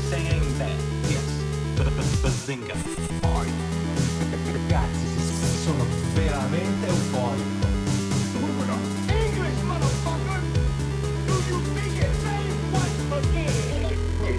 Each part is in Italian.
saying that, yes, bazinga. Ragazzi, sono veramente euforico. English, motherfucker! Do you speak it? Say what again?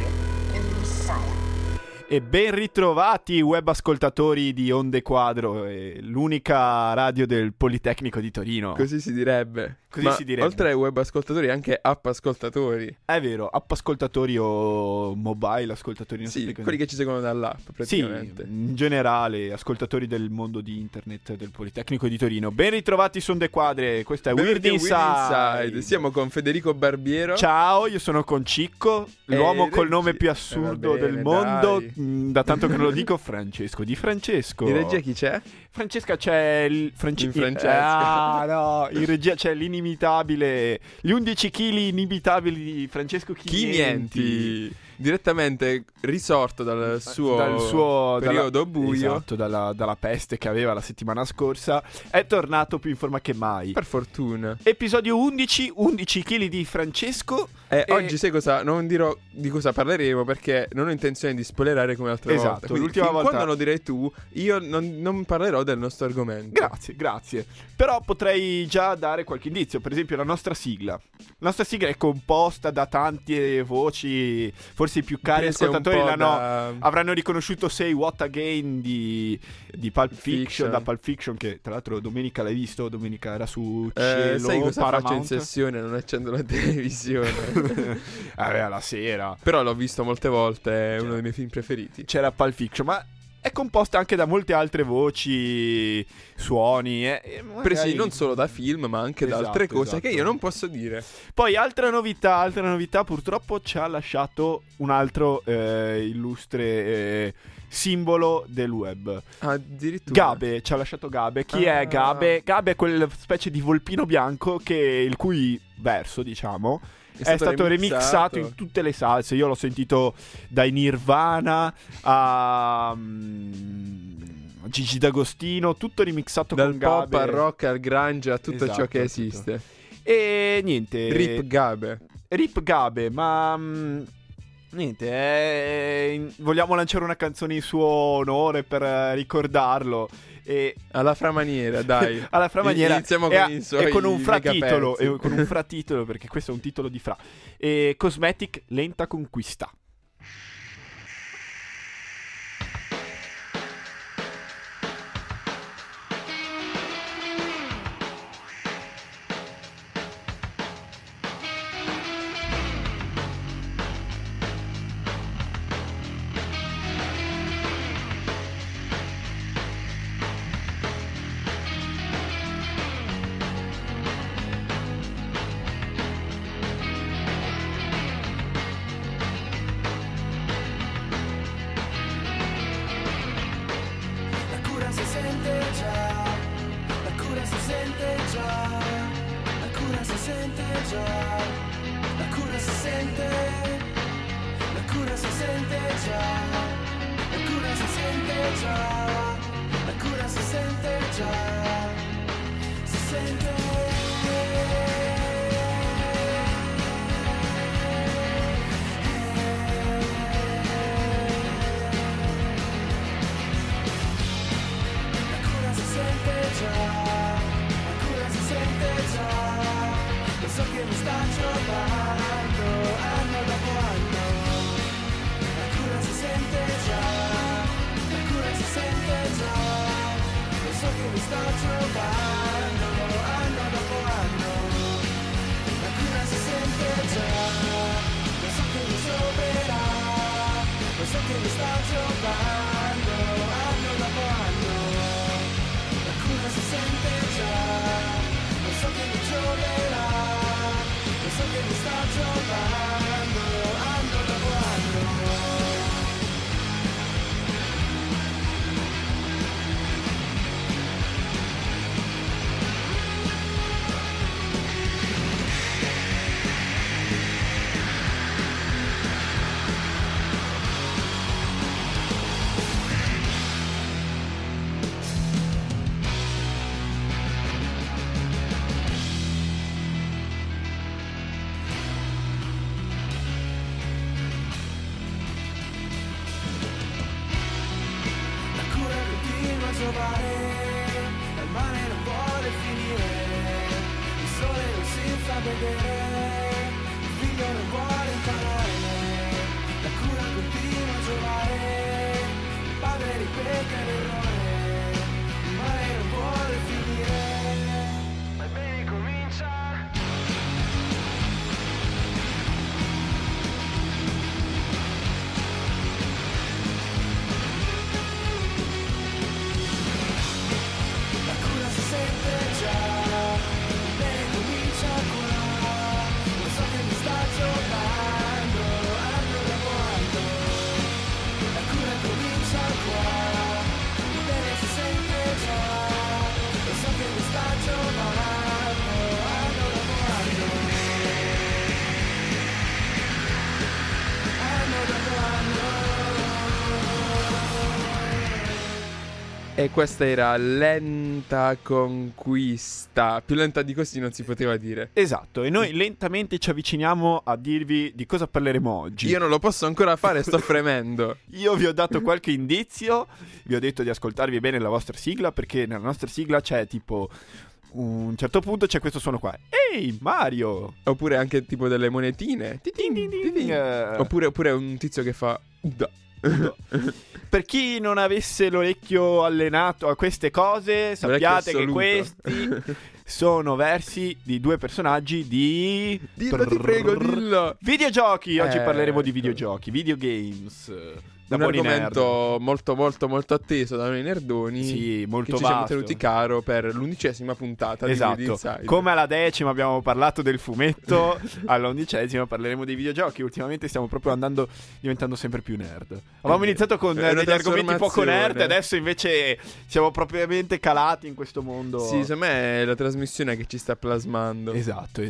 E ben ritrovati web ascoltatori di Onde Quadro, l'unica radio del Politecnico di Torino. Così si direbbe. Così Ma si direbbe. oltre ai web ascoltatori anche app ascoltatori. È vero, app ascoltatori o mobile ascoltatori. Non Sì, sapete quelli che ci seguono dall'app Sì, praticamente. in generale, ascoltatori del mondo di internet del Politecnico di Torino. Ben ritrovati su Onde Quadre, questa è Weird Benvenuti a Inside. Inside. Siamo con Federico Barbiero. Ciao, io sono con Cicco, l'uomo col nome più assurdo va bene, del mondo, dai. da tanto che non lo dico, Francesco. Di Francesco. In regia chi c'è? Francesca c'è il In Francesca. Ah no, in regia c'è l'inimitabile, gli 11 kg inimitabili di Francesco Chimienti. Direttamente risorto dal suo periodo buio. Esatto, dalla peste che aveva la settimana scorsa, è tornato più in forma che mai. Per fortuna. Episodio 11 kg di Francesco. E Oggi sai cosa? Non dirò di cosa parleremo perché non ho intenzione di spoilerare come altre Esatto, volte. Quindi l'ultima fin volta- quando lo direi tu, io non parlerò del nostro argomento. Grazie. Però potrei già dare qualche indizio. Per esempio la nostra sigla. La nostra sigla è composta da tante voci. Forse i più cari Prese un ascoltatori po' da- avranno riconosciuto Say What Again di Pulp Fiction. Fiction. Da Pulp Fiction, che tra l'altro domenica l'hai visto. Domenica era su Cielo, sai cosa Paramount. faccio in sessione? Non accendo la televisione. La sera Però l'ho visto molte volte, è uno dei miei film preferiti. c'era Pulp Fiction, ma è composta anche da molte altre voci, suoni magari- Presi non solo da film, ma anche da altre cose che io non posso dire. Poi altra novità, purtroppo ci ha lasciato un altro illustre simbolo del web. Addirittura. Gabe, ci ha lasciato Gabe. Chi è Gabe? Gabe è quel specie di volpino bianco il cui verso, diciamo, è stato remixato in tutte le salse. Io l'ho sentito dai Nirvana a Gigi D'Agostino, tutto remixato Dal con pop Gabe. al rock al grunge a tutto Esatto, ciò che tutto. esiste. E niente. Rip Gabe. Rip Gabe, ma niente, vogliamo lanciare una canzone in suo onore per ricordarlo. E Alla framaniera, dai. alla framaniera Iniziamo e, con i suoi e con un fratitolo, megapezzi. con un fratitolo, perché questo è un titolo di Fra. E Cosmetic, Lenta Conquista. La cura si sente già, la cura si sente già, la cura si sente già, la cura si sente, la cura si sente già, la cura si sente già, la cura si sente già, si sente. La cura si sente già, la cura si sente già, lo so che mi sta giocando anno dopo anno. La cura si sente già, la cura si sente già, lo so che mi sta giocando anno dopo anno. La cura si sente già, lo so che mi gioverà, lo so che mi sta giocando anno dopo anno. La cura si sente già, lo so che mi gioverà, lo so che mi sta giocando anno dopo anno. giovare, il mare non vuole finire, il sole non si fa vedere, il figlio non vuole imparare, la cura continua a giovare, il padre ripete l'errore, il mare non vuole finire, ma il bene comincia. La cura si sente già, il bene comincia qua, lo so che mi sta giocando, anno dopo anno. La cura comincia qua, il bene si sente già, lo so che mi sta giocando, anno dopo anno. Anno dopo anno. E questa era Lenta Conquista. Più lenta di così non si poteva dire. Esatto, e noi lentamente ci avviciniamo a dirvi di cosa parleremo oggi. Io non lo posso ancora fare, sto fremendo. Io vi ho dato qualche indizio, vi ho detto di ascoltarvi bene la vostra sigla, perché nella nostra sigla c'è tipo un certo punto c'è questo suono qua. Ehi, Mario! Oppure anche tipo delle monetine. Tin, tin, tin, tin. Oppure un tizio che fa Uda. Per chi non avesse l'orecchio allenato a queste cose, sappiate che assoluto. questi sono versi di due personaggi di... Dillo, ti prego, dillo. Videogiochi! Oggi parleremo di ecco. videogiochi, videogames. Da Un buoni argomento molto molto molto atteso da noi nerdoni. Sì, molto che ci siamo vasto. tenuti caro per l'11ª puntata di Esatto, Weird Inside. come alla 10ª abbiamo parlato del fumetto, all'11ª parleremo dei videogiochi. Ultimamente stiamo proprio diventando sempre più nerd. Avevamo iniziato con È una degli argomenti poco nerd, trasformazione. adesso invece siamo propriamente calati in questo mondo. Sì, secondo me è la trasmissione che ci sta plasmando. Esatto.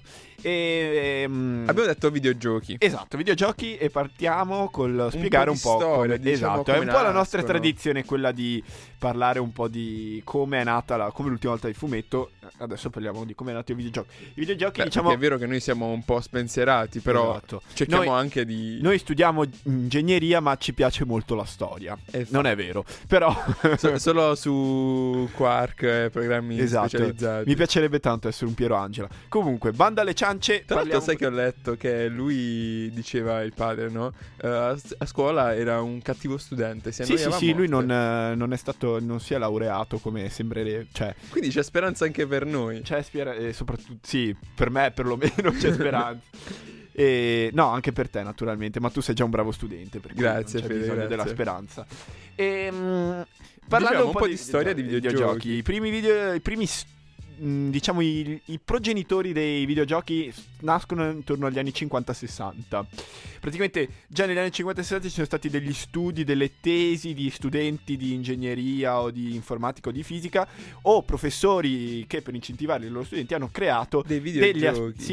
Abbiamo detto videogiochi. Esatto, videogiochi, e partiamo col spiegare un po' storia, come... diciamo, esatto, è come un po' la nostra nascono. tradizione quella di parlare un po' di come è nata come l'ultima volta il fumetto. Adesso parliamo di come è nato il videogioco. I videogiochi, Beh, diciamo... perché è vero che noi siamo un po' spensierati, però Esatto. cerchiamo Noi- anche di... Noi studiamo ingegneria, ma ci piace molto la storia. Non è vero, però... solo su Quark e programmi Esatto. specializzati. Mi piacerebbe tanto essere un Piero Angela. Comunque, banda alle ciance. Tra l'altro parliamo- sai che ho letto che lui diceva, il padre, no? A scuola era un cattivo studente. Si Sì, annoiava a lui morte. non è stato, non si è laureato come sembrerebbe. Cioè, Quindi c'è speranza anche per noi. c'è soprattutto, sì, per me perlomeno c'è speranza. E, no, anche per te naturalmente, ma tu sei già un bravo studente, per cui Grazie, non c'è Fede, bisogno grazie. della speranza. Parlando Diciamo un po' di storia di videogiochi. I primi diciamo i progenitori dei videogiochi nascono intorno agli anni 50-60. Praticamente già negli anni 50-60 ci sono stati degli studi, delle tesi di studenti di ingegneria o di informatica o di fisica, o professori che per incentivare i loro studenti hanno creato Dei videogiochi.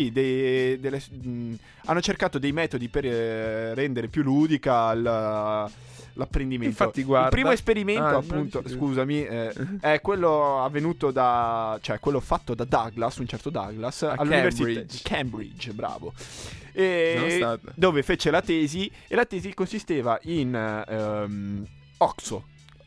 hanno cercato dei metodi per rendere più ludica l'apprendimento. Infatti, guarda. Il primo esperimento, Ah, appunto, no, dici tu. scusami, è quello avvenuto cioè quello fatto da Douglas, un certo Douglas, all'università Cambridge. di Cambridge, bravo. Sono stato. Dove fece la tesi, e la tesi consisteva in OXO,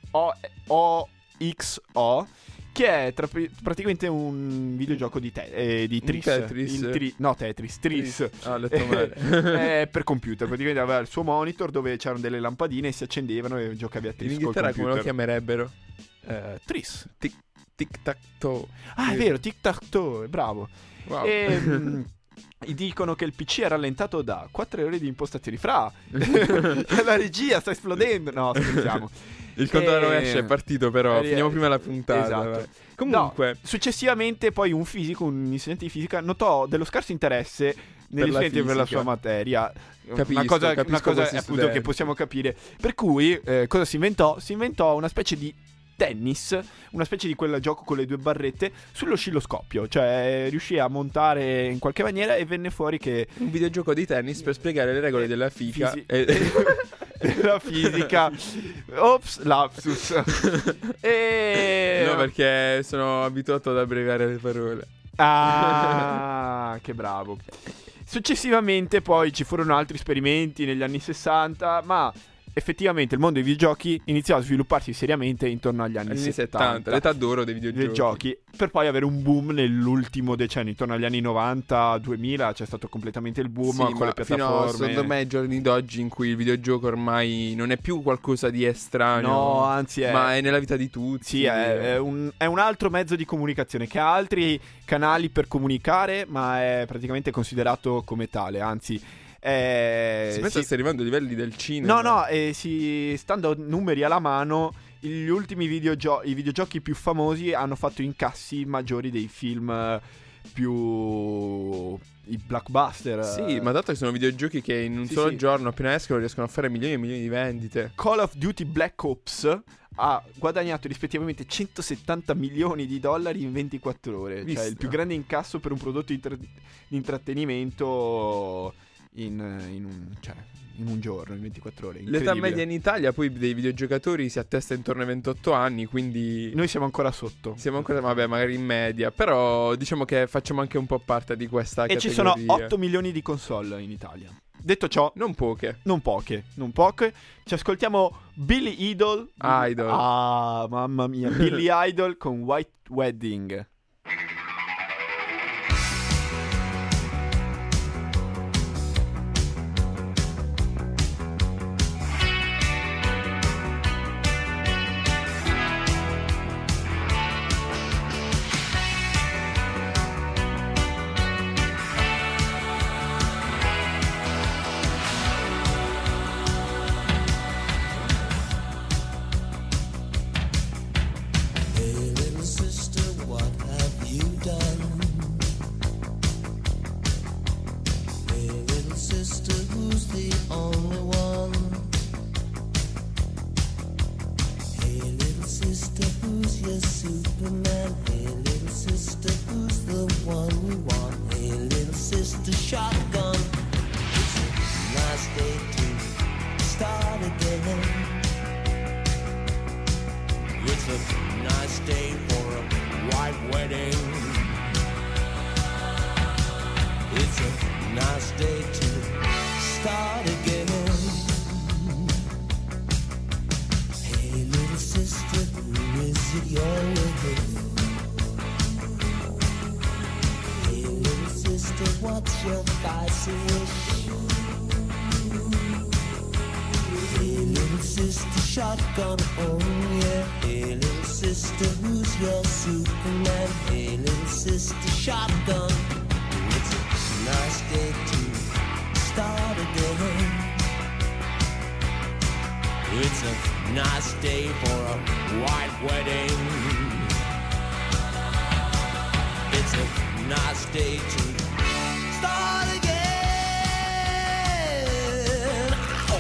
OXO, che è praticamente un videogioco di Tris. Tetris? No, Tetris, Tris. Ah, ho letto male. Per computer, praticamente aveva il suo monitor dove c'erano delle lampadine e si accendevano e giocavi a In Tris col Inghilterra come lo computer. chiamerebbero? Tris. Tic-tac-toe. Ah, è vero, tic-tac-toe, bravo. Wow. E dicono che il PC è rallentato da 4 ore di impostazioni. La regia sta esplodendo. No, scherziamo. Il controllo esce, è partito, però finiamo prima la puntata. Esatto. vai. Comunque, No, successivamente poi un insegnante di fisica notò dello scarso interesse negli la studenti per la fisica. sua materia. Capisco una cosa questi appunto studenti. che possiamo capire. Per cui cosa si inventò? Si inventò una specie di tennis, una specie di quel gioco con le due barrette sull'oscilloscopio, cioè riuscì a montare in qualche maniera e venne fuori che un videogioco di tennis per spiegare le regole della fisica. la fisica. Ops, lapsus. No, perché sono abituato ad abbreviare le parole. Ah, che bravo. Successivamente poi ci furono altri esperimenti negli anni 60, ma effettivamente il mondo dei videogiochi iniziò a svilupparsi seriamente intorno agli anni 70, l'età d'oro dei videogiochi. per poi avere un boom nell'ultimo decennio, intorno agli anni 90-2000 c'è stato completamente il boom Sì, con le fino piattaforme. secondo me ai giorni d'oggi in cui il videogioco ormai non è più qualcosa di estraneo, No, anzi ma è nella vita di tutti. Sì, è un altro mezzo di comunicazione che ha altri canali per comunicare, ma è praticamente considerato come tale, anzi Si pensa stia arrivando ai livelli del cinema. No, stando numeri alla mano, gli ultimi i videogiochi più famosi hanno fatto incassi maggiori dei film più i blockbuster. Sì, ma dato che sono videogiochi che in un solo giorno appena escono riescono a fare milioni e milioni di vendite. Call of Duty Black Ops ha guadagnato rispettivamente $170 milioni in 24 ore. Visto. Cioè il più grande incasso per un prodotto di intrattenimento in un giorno, in 24 ore. L'età Incredibile. media in Italia poi dei videogiocatori si attesta intorno ai 28 anni, quindi Noi siamo ancora sotto. siamo ancora, vabbè, magari in media, però diciamo che facciamo anche un po' parte di questa E ci categoria. sono 8 milioni di console in Italia. Detto ciò, Non poche. non poche. Ci ascoltiamo Billy Idol. Idol. Ah, mamma mia. Billy Idol con White Wedding. Hey little sister, what have you done? Hey little sister, who's the only one? Hey little sister, who's your Superman? Hey little sister, who's the one we want? Hey little sister, shotgun. It's a nice day to start again. It's a nice day for a white wedding. It's a nice day to start again. Hey little sister, who is it you're with? Hey little sister, what's your vice wish? Hey little sister, shotgun, oh yeah. Hey little sister, who's your Superman? Hey little sister, shotgun. It's a nice day to start again. It's a nice day for a white wedding. It's a nice day to start again. Ow!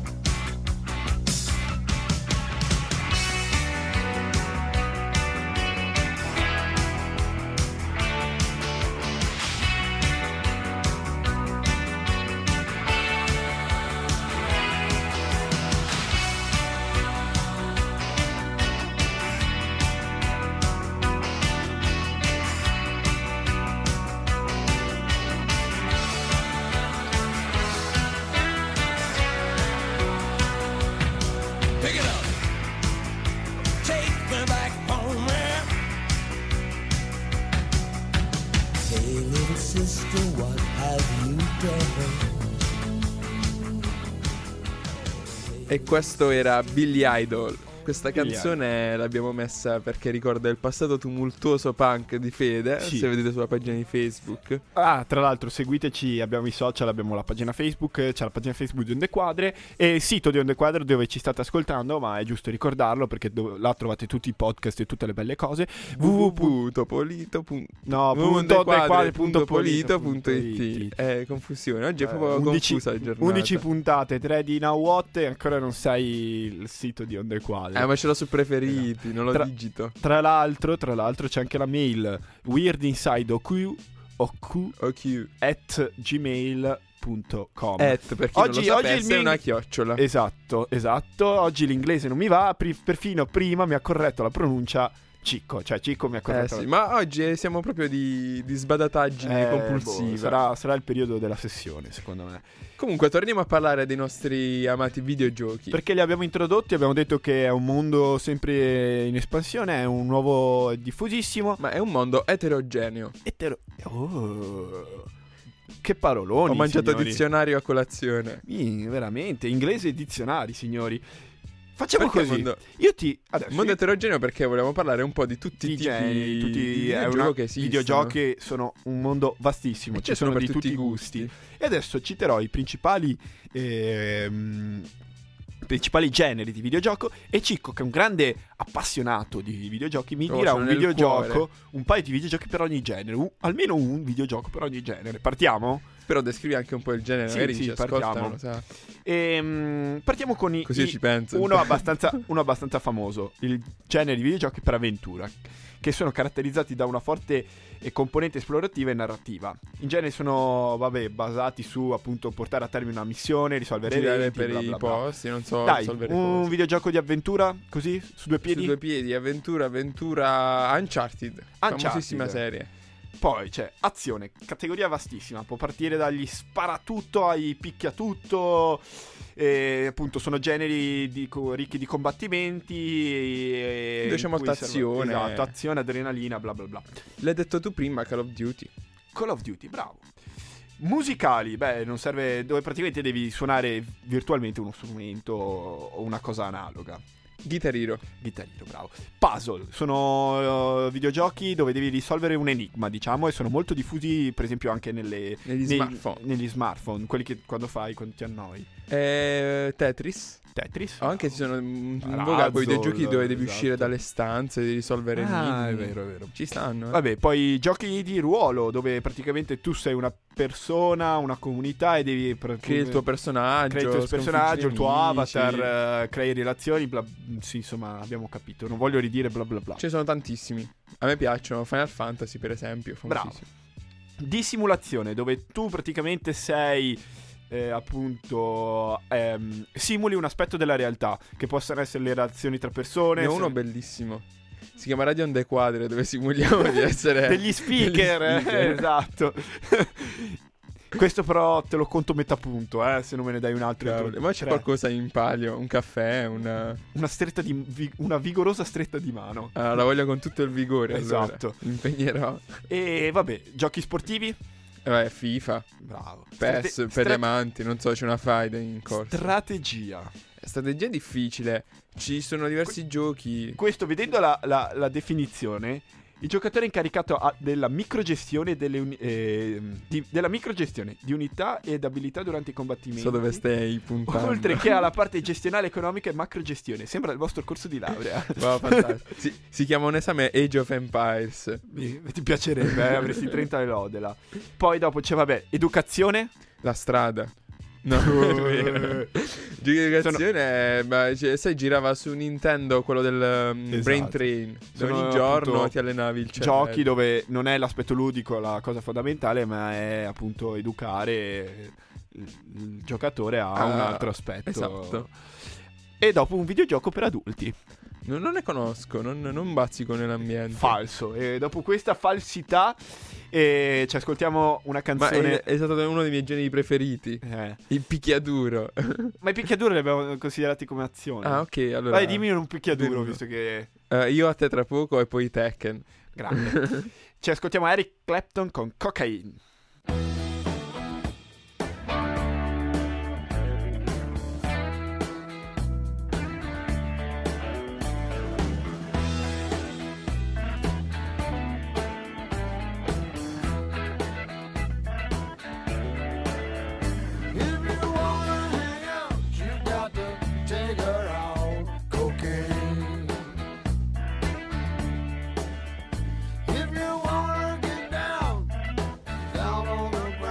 Pick it up. Take me back home, man. Hey, little sister, what have you done? E questo era Billy Idol. Questa Billy canzone l'abbiamo messa perché ricorda il passato tumultuoso punk di Fede. Sì. Se vedete sulla pagina di Facebook. Ah, tra l'altro seguiteci, abbiamo i social, abbiamo la pagina Facebook, c'è la pagina Facebook di Onde Quadre e il sito di Onde Quadre dove ci state ascoltando, ma è giusto ricordarlo perché là trovate tutti i podcast e tutte le belle cose. www.ondequadre.polito.it. È confusione, oggi è proprio confusa la giornata. 11 puntate, 3 di Now What e ancora non sai il sito di Onde Quadre. Ma ce l'ho su preferiti, non lo digito. Tra l'altro c'è anche la mail weirdinsideoq at gmail.com. Per chi Oggi non lo sapesse il mio è una chiocciola. Esatto. Oggi l'inglese non mi va, perfino prima mi ha corretto la pronuncia Cicco mi ha corretto. Sì, ma oggi siamo proprio di sbadataggine compulsiva. Sarà il periodo della sessione, secondo me. Comunque, torniamo a parlare dei nostri amati videogiochi. Perché li abbiamo introdotti, abbiamo detto che è un mondo sempre in espansione, è un nuovo diffusissimo. Ma è un mondo eterogeneo. Oh, che paroloni. Ho mangiato signori. dizionario a colazione. Veramente, inglese e dizionari, signori. Facciamo Perché così. mondo- Io ti adesso Mondo io- eterogeneo perché volevamo parlare un po' di tutti i tipi generi, tutti di è videogiochi una- che esistono. videogiochi sono un mondo vastissimo, E ci ci sono sono per di tutti i gusti. E adesso citerò i principali generi di videogioco e Cicco, che è un grande appassionato di videogiochi, mi dirà ce l'ho un nel videogioco, cuore. un paio di videogiochi per ogni genere, almeno un videogioco per ogni genere. Partiamo? Però descrivi anche un po' il genere, Sì, magari sì, ci ascoltano, partiamo. lo sa. Partiamo con i Così io ci penso. uno abbastanza famoso, il genere di videogiochi per avventura, che sono caratterizzati da una forte componente esplorativa e narrativa. In genere sono basati su appunto portare a termine una missione, risolvere Girare eventi, per bla i bla bla. posti, non so, Dai, risolvere un cose. videogioco di avventura così su due piedi. Su due piedi, avventura, Uncharted. Famosissima serie. Poi c'è azione, categoria vastissima, può partire dagli sparatutto ai picchiatutto, appunto sono generi ricchi di combattimenti. Dove c'è in molta cui azione. Esatto, azione, adrenalina, bla bla bla. L'hai detto tu prima, Call of Duty. Call of Duty, bravo. Musicali, non serve, dove praticamente devi suonare virtualmente uno strumento o una cosa analoga. Guitar Hero. Bravo. Puzzle, sono videogiochi dove devi risolvere un enigma, diciamo, e sono molto diffusi, per esempio, anche Negli smartphone. negli smartphone, quelli che quando ti annoi. Tetris. Tetris. Anche ci sono un Puzzle, voga poi videogiochi dove devi esatto. uscire dalle stanze, devi risolvere enigmi. È vero. Ci stanno. Vabbè, poi giochi di ruolo dove praticamente tu sei una persona, una comunità e devi Crei il tuo personaggio. crei il tuo personaggio, il tuo sconfiggi nemici. avatar, crei relazioni, sì, insomma, abbiamo capito. Non voglio ridire bla bla bla. Ce ne sono tantissimi. A me piacciono Final Fantasy, per esempio. Bravo. famosissimo. Di simulazione, dove tu praticamente sei appunto simuli un aspetto della realtà, che possono essere le relazioni tra persone. Ne ho uno bellissimo. Si chiama Radio Onde Quadre, dove simuliamo di essere degli speaker, degli speaker. esatto. Questo però te lo conto metà punto, se non me ne dai un altro. Cavolo, ma c'è qualcosa in palio? Un caffè? Una Una vigorosa stretta di mano. la voglio con tutto il vigore. Esatto. Allora. Mi impegnerò. E vabbè, giochi sportivi? FIFA. Bravo. PES per gli amanti. Non so, c'è una faida in corso. Strategia. Strategia è difficile. Ci sono diversi giochi. Questo, vedendo la definizione, il giocatore è incaricato della microgestione della microgestione di unità ed abilità durante i combattimenti. So dove stai puntando. Oltre che alla parte gestionale, economica e macrogestione. Sembra il vostro corso di laurea. Wow, fantastico. Si chiama un esame Age of Empires. Ti piacerebbe, avresti 30 e lodela. Poi dopo c'è, educazione. La strada. No, è vero. Giochi di educazione, sai, girava su Nintendo quello del Brain Train. Dove Sono ogni giorno appunto ti allenavi il cervello. Giochi dove non è l'aspetto ludico la cosa fondamentale, ma è appunto educare il giocatore a un altro aspetto. Esatto. E dopo un videogioco per adulti. Non ne conosco, non bazzico nell'ambiente. Falso. E dopo questa falsità ci ascoltiamo una Ma canzone. è stato uno dei miei generi preferiti. Il picchiaduro. Ma i picchiaduro li abbiamo considerati come azione. Ah, ok, allora. Vai, dimmi un picchiaduro, Dimmi. visto che... Io a te tra poco e poi Tekken. Grande. Ci ascoltiamo Eric Clapton con Cocaine. If you wanna hang out, you got to take her out. Cocaine. If you wanna get down on the ground.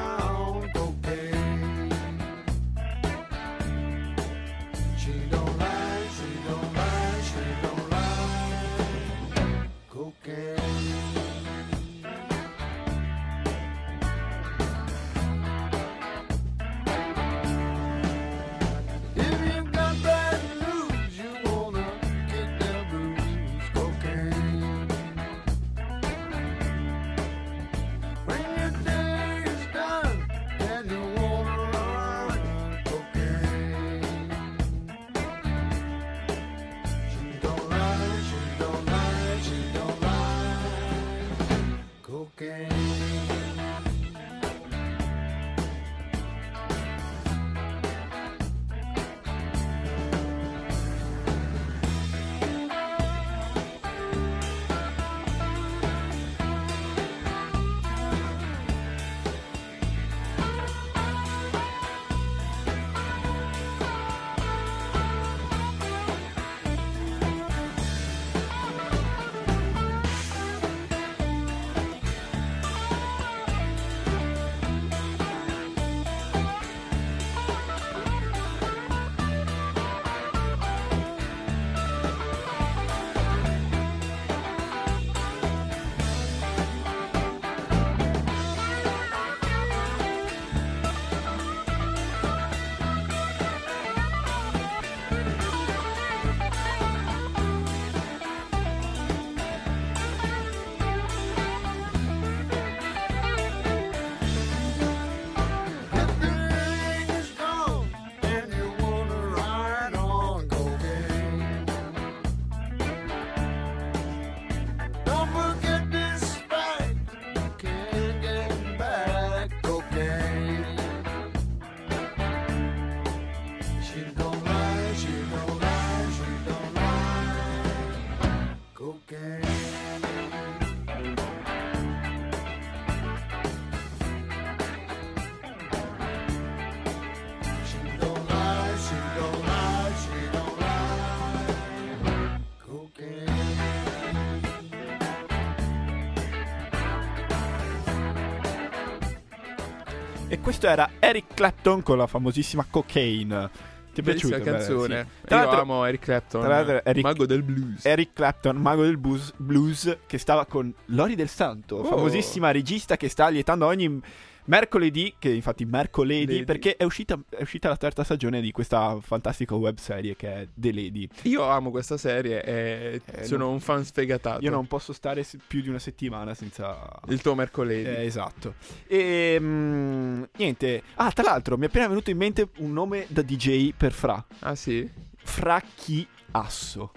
E questo era Eric Clapton con la famosissima Cocaine. Ti è Bellissima piaciuta? canzone. Sì. Tra Io l'altro- amo Eric Clapton, tra l'altro mago del blues. Eric Clapton, mago del blues, che stava con Lori Del Santo, Oh. famosissima regista che sta lietando ogni mercoledì, che infatti mercoledì, Lady. perché è uscita la terza stagione di questa fantastica web serie che è The Lady. Io amo questa serie e sono no. un fan sfegatato. Io non posso stare più di una settimana senza... Il tuo mercoledì. Esatto. E niente. Ah, tra l'altro mi è appena venuto in mente un nome da DJ per Fra. Ah sì? Fracchiasso.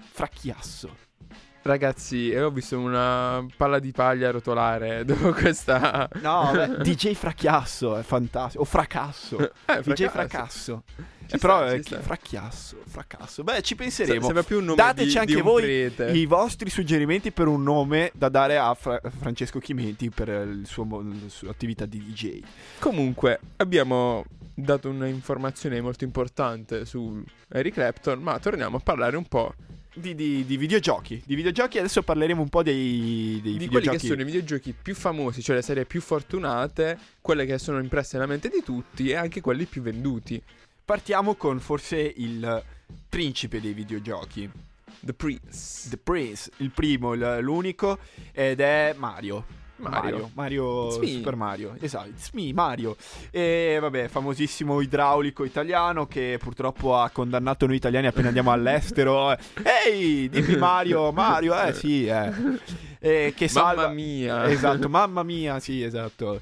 Ragazzi, ho visto una palla di paglia rotolare dopo questa... No, beh, DJ Fracchiasso è fantastico. O Fracasso. DJ Fracasso. Ci Però sta, è ci sta. Fracasso. Beh, ci penseremo. Sembra più un nome Dateci di anche un voi prete. i vostri suggerimenti per un nome da dare a Francesco Chimenti per la sua attività di DJ. Comunque, abbiamo dato un'informazione molto importante su Eric Clapton, ma torniamo a parlare un po' Di videogiochi. Di videogiochi, adesso parleremo un po' dei di quelli videogiochi. che sono i videogiochi più famosi, cioè le serie più fortunate, quelle che sono impresse nella mente di tutti e anche quelli più venduti. Partiamo con forse il principe dei videogiochi. The Prince. The Prince, il primo, l'unico, ed è Mario. It's me. Super Mario, esatto, it's me, Mario. E vabbè, famosissimo idraulico italiano che purtroppo ha condannato noi italiani appena andiamo all'estero. Ehi, dimmi Mario, sì, che salva. Mamma mia. Esatto, mamma mia, sì, esatto.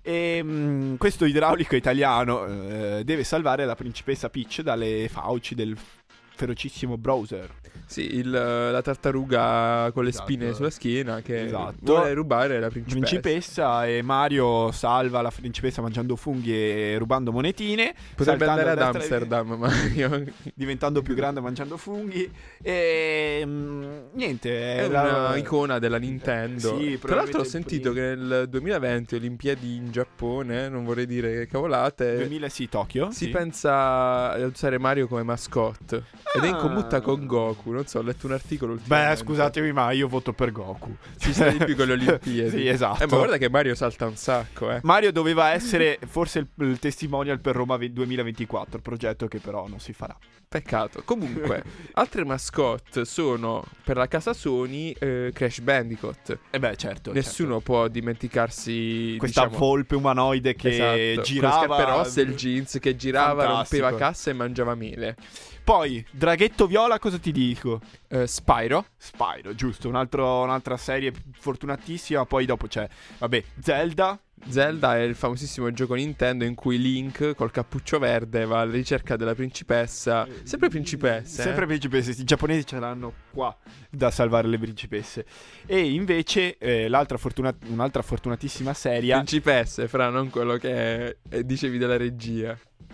E questo idraulico italiano deve salvare la principessa Peach dalle fauci del ferocissimo Bowser. Sì, la tartaruga con le Esatto. spine sulla schiena che Esatto. vuole rubare la principessa. E Mario salva la principessa mangiando funghi e rubando monetine. Potrebbe saltando andare ad a destra e Amsterdam, Mario. diventando più grande mangiando funghi. E niente, È una icona della Nintendo. Sì, Tra l'altro ho probabilmente il sentito che nel 2020 Olimpiadi in Giappone, non vorrei dire cavolate, 2000 sì, Tokyo. si sì. pensa a usare Mario come mascotte. Ed è in commutta con Goku. Non so, ho letto un articolo ultimamente. Beh, scusatemi, ma io voto per Goku. Ci sta di più con le Olimpiadi. Sì, esatto. Ma guarda che Mario salta un sacco, Mario doveva essere forse il testimonial per Roma 2024, progetto che però non si farà. Peccato. Comunque, altre mascotte sono per la casa Sony Crash Bandicoot. E beh, certo. Nessuno può dimenticarsi Questa diciamo, volpe umanoide che esatto, girava. con le scarpe rosse e il jeans che girava, Fantastico. rompeva cassa e mangiava mele. Poi, Draghetto Viola, cosa ti dico? Spyro. Spyro, giusto, un'altra serie fortunatissima. Poi dopo c'è, vabbè, Zelda. Zelda è il famosissimo gioco Nintendo in cui Link col cappuccio verde va alla ricerca della principessa. Sempre principesse. Sempre principesse, i giapponesi ce l'hanno qua da salvare le principesse. E invece un'altra fortunatissima serie. Principesse, fra non quello che dicevi della regia.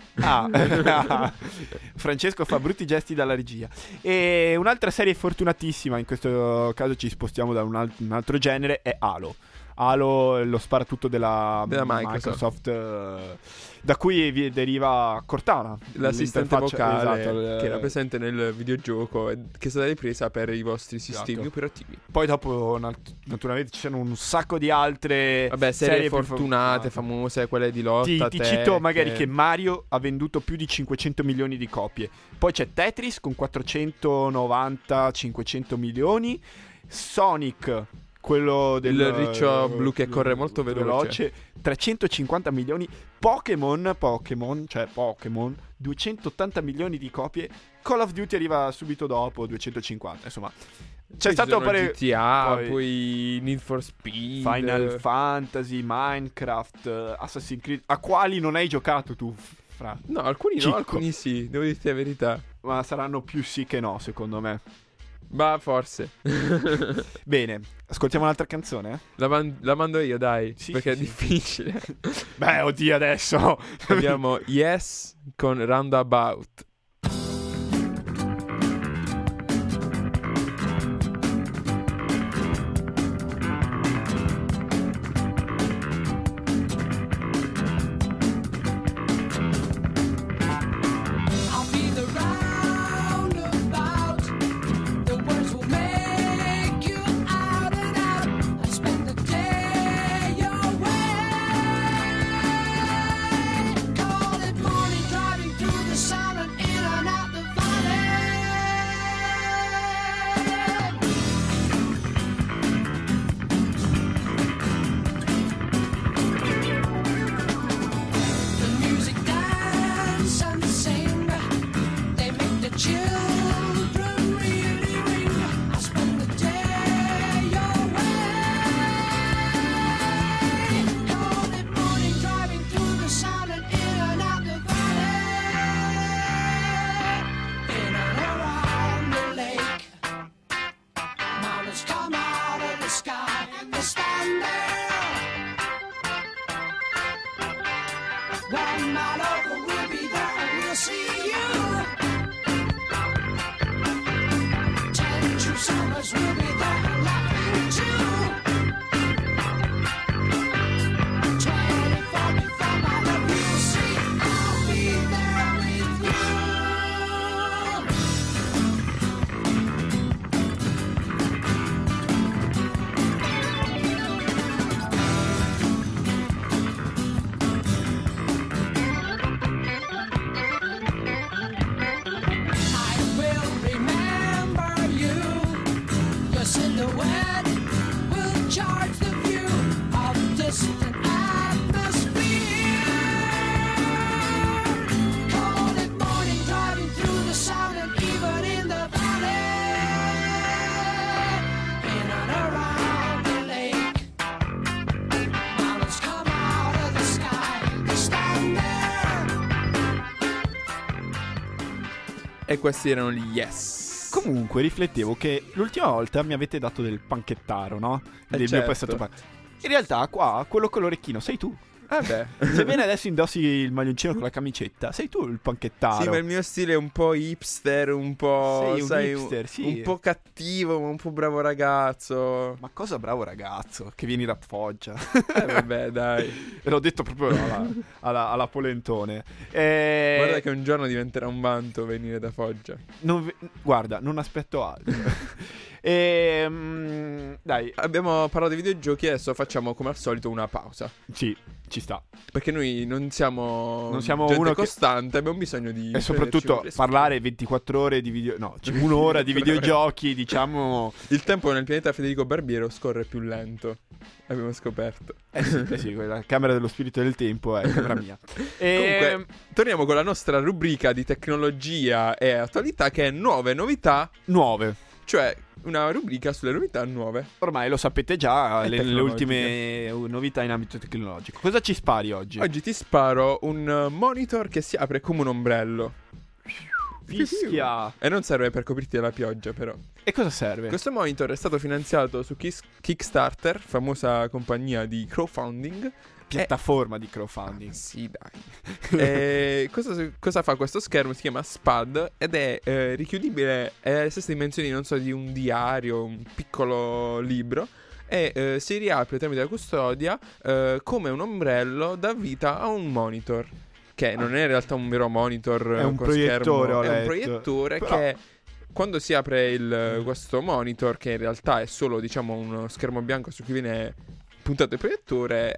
Francesco fa brutti gesti dalla regia. E un'altra serie fortunatissima, in questo caso ci spostiamo da un altro genere, è Halo, lo sparatutto della Microsoft, da cui deriva Cortana, l'assistente l'interfaccia- vocale esatto, che era presente nel videogioco e che è stata ripresa per i vostri sistemi Esatto. operativi. Poi dopo naturalmente ci sono un sacco di altre Vabbè, serie più fortunate, famose, quelle di lotta. Ti cito magari che Mario ha venduto più di 500 milioni di copie. Poi c'è Tetris con 490-500 milioni. Sonic, quello del il riccio blu che corre molto veloce. 350 milioni. Pokémon, 280 milioni di copie. Call of Duty arriva subito dopo, 250. Insomma, c'è stato GTA, poi Need for Speed, Final Fantasy, Minecraft, Assassin's Creed. A quali non hai giocato tu, Fra? No, alcuni Cicco. no, alcuni sì, devo dirti la verità. Ma saranno più sì che no, secondo me. Ma forse. Bene, ascoltiamo un'altra canzone? La mando io, dai, Sì, perché sì, è difficile. Beh, oddio, adesso. Abbiamo Yes con Roundabout. I'll be the roundabout. The words will make you out and out. I spend the day away. see you. 10 true summers will be there laughing too. 2045 I love you, see, I'll be there with you. I will remember you. Your silhouette will charge the view of distant atmosphere. Call it morning, driving through the sound and even in the valley. In and around the lake, mountains come out of the sky. They stand there. E questi erano gli Yes. Comunque riflettevo che l'ultima volta mi avete dato del panchettaro, no? Del mio certo. passato in realtà qua, quello con l'orecchino, sei tu. Beh. Sebbene adesso indossi il maglioncino con la camicetta, sei tu il panchettaro. Sì, ma il mio stile è un po' hipster, un po', Sei un sai, hipster, sì. un po' cattivo, ma un po' bravo ragazzo. Ma cosa bravo ragazzo, che vieni da Foggia. Vabbè, dai. E l'ho detto proprio alla Polentone. Guarda che un giorno diventerà un vanto venire da Foggia. Guarda, non aspetto altro. Dai, Abbiamo parlato di videogiochi, adesso facciamo come al solito una pausa. sì, ci sta. Perché noi non siamo gente uno che- costante, abbiamo bisogno di E soprattutto prenderci un parlare 24 ore di video... No, un'ora di videogiochi, diciamo... Il tempo nel pianeta Federico Barbiero scorre più lento. Abbiamo scoperto. sì, quella camera dello spirito del tempo è camera mia. Comunque, torniamo con la nostra rubrica di tecnologia e attualità, che è nuove novità, Nuove. cioè una rubrica sulle novità nuove. Ormai lo sapete già, E le ultime novità in ambito tecnologico. Cosa ci spari oggi? Oggi ti sparo un monitor che si apre come un ombrello. Fischia! E non serve per coprirti dalla pioggia, però. E cosa serve? Questo monitor è stato finanziato su Kickstarter, famosa compagnia di crowdfunding. Piattaforma di crowdfunding. Sì, dai. E cosa fa questo schermo? Si chiama SPAD ed è richiudibile, è alle stesse dimensioni, non so, di un diario, un piccolo libro. E si riapre tramite la custodia come un ombrello, dà vita a un monitor. Che non è in realtà un vero monitor, È un con proiettore, schermo, ho è un letto. proiettore Però- che quando si apre questo monitor, che in realtà è solo, diciamo, uno schermo bianco su cui viene puntato il proiettore,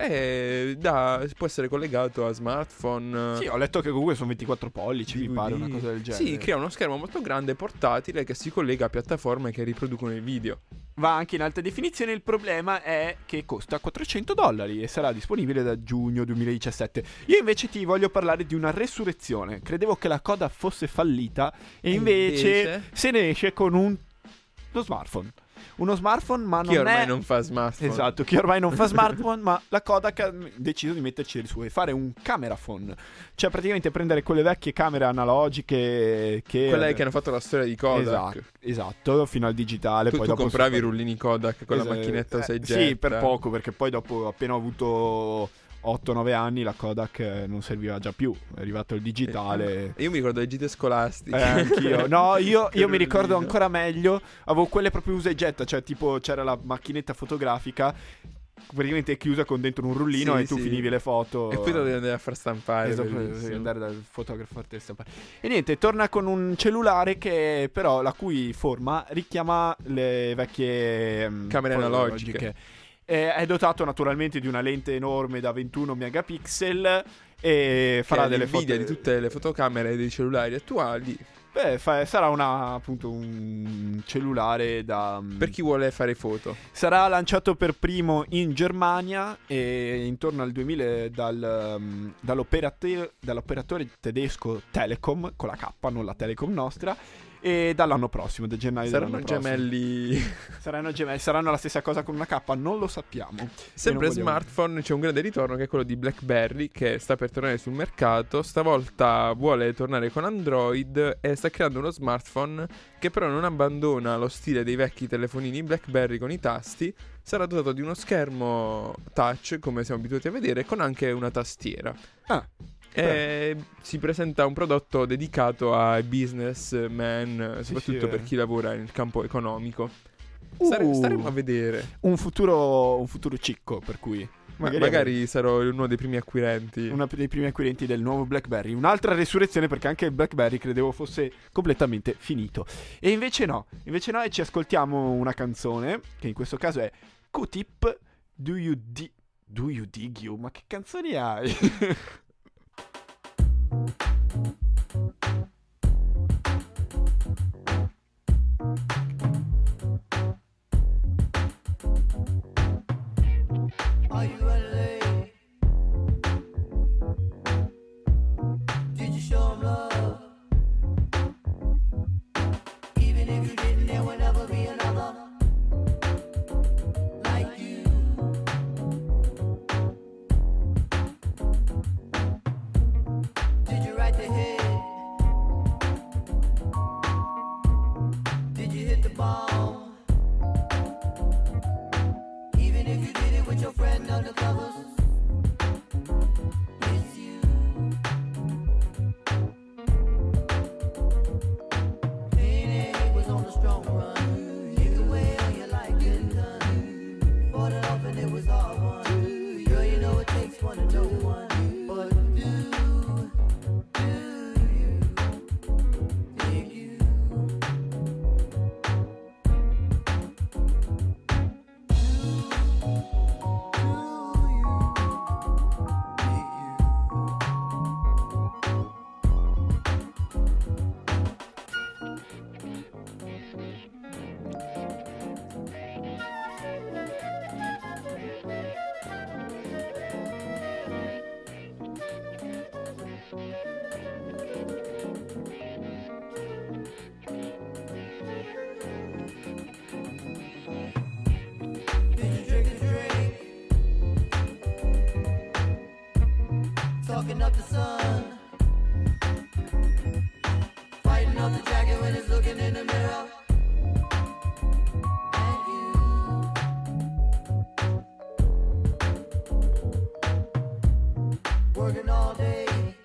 può essere collegato a smartphone. Sì, ho letto che comunque sono 24 pollici, mi DVD. pare, una cosa del genere. Sì, crea uno schermo molto grande, portatile, che si collega a piattaforme che riproducono il video. Va anche in alta definizione, il problema è che costa $400 e sarà disponibile da giugno 2017. Io invece ti voglio parlare di una resurrezione. Credevo che la coda fosse fallita e invece se ne esce con uno smartphone. Uno smartphone, ma Chi non ormai è... non fa smartphone. Esatto, chi ormai non fa smartphone, ma la Kodak ha deciso di metterci le sue e fare un cameraphone. Cioè praticamente prendere quelle vecchie camere analogiche che... Quelle che hanno fatto la storia di Kodak. Esatto, fino al digitale. Tu poi dopo compravi i si fa- rullini Kodak con la Esatto, macchinetta usaggetta. Sì, per poco, perché poi dopo, appena ho avuto 8-9 anni, la Kodak non serviva già più. È arrivato il digitale. Io mi ricordo le gite scolastiche. Anch'io. No, io Che mi ricordo rullino. ancora meglio. Avevo quelle proprio usa e getta. Cioè, tipo, c'era la macchinetta fotografica praticamente chiusa con dentro un rullino Sì, e tu sì. finivi le foto. E poi dovevi andare a far stampare. Esatto, bellissimo. devi andare dal fotografo a farti stampare. E niente, torna con un cellulare che però la cui forma richiama le vecchie Camere analogiche. È dotato naturalmente di una lente enorme da 21 megapixel e farà Che è delle l'invidia foto di tutte le fotocamere dei cellulari attuali. Beh, sarà appunto un cellulare da... Per chi vuole fare foto. Sarà lanciato per primo in Germania e intorno al 2000 dall'operatore tedesco Telecom, con la K, non la Telecom nostra, e dall'anno prossimo, da gennaio Saranno dell'anno prossimo. gemelli. Saranno gemelli, saranno la stessa cosa con una K, non lo sappiamo. Sempre E non vogliamo- smartphone, c'è un grande ritorno che è quello di BlackBerry, che sta per tornare sul mercato. Stavolta vuole tornare con Android e sta creando uno smartphone che però non abbandona lo stile dei vecchi telefonini BlackBerry con i tasti. Sarà dotato di uno schermo touch, come siamo abituati a vedere, con anche una tastiera. Ah. E si presenta un prodotto dedicato ai businessmen, soprattutto per chi lavora nel campo economico. Staremo a vedere. Un futuro cicco, per cui magari sarò uno dei primi acquirenti. Uno dei primi acquirenti del nuovo BlackBerry. Un'altra resurrezione, perché anche il BlackBerry credevo fosse completamente finito. E invece no, e ci ascoltiamo una canzone, che in questo caso è Q-Tip, Do You Dig You? Ma che canzoni hai? Are you running late? Did you show him love? Even if you didn't, there will never be another like you. Did you write the hit? Did you hit the bomb? Even if you did it with your friend undercover, it's you. Pain and hate was on a strong run. Take away all your life getting done. Fought it off and it was hard won. Girl, you know it takes one to know one. But do you dig you? Did you drink the drink? Talking up the sun. Fighting off the jacket when it's looking in the mirror. And you. Working all day.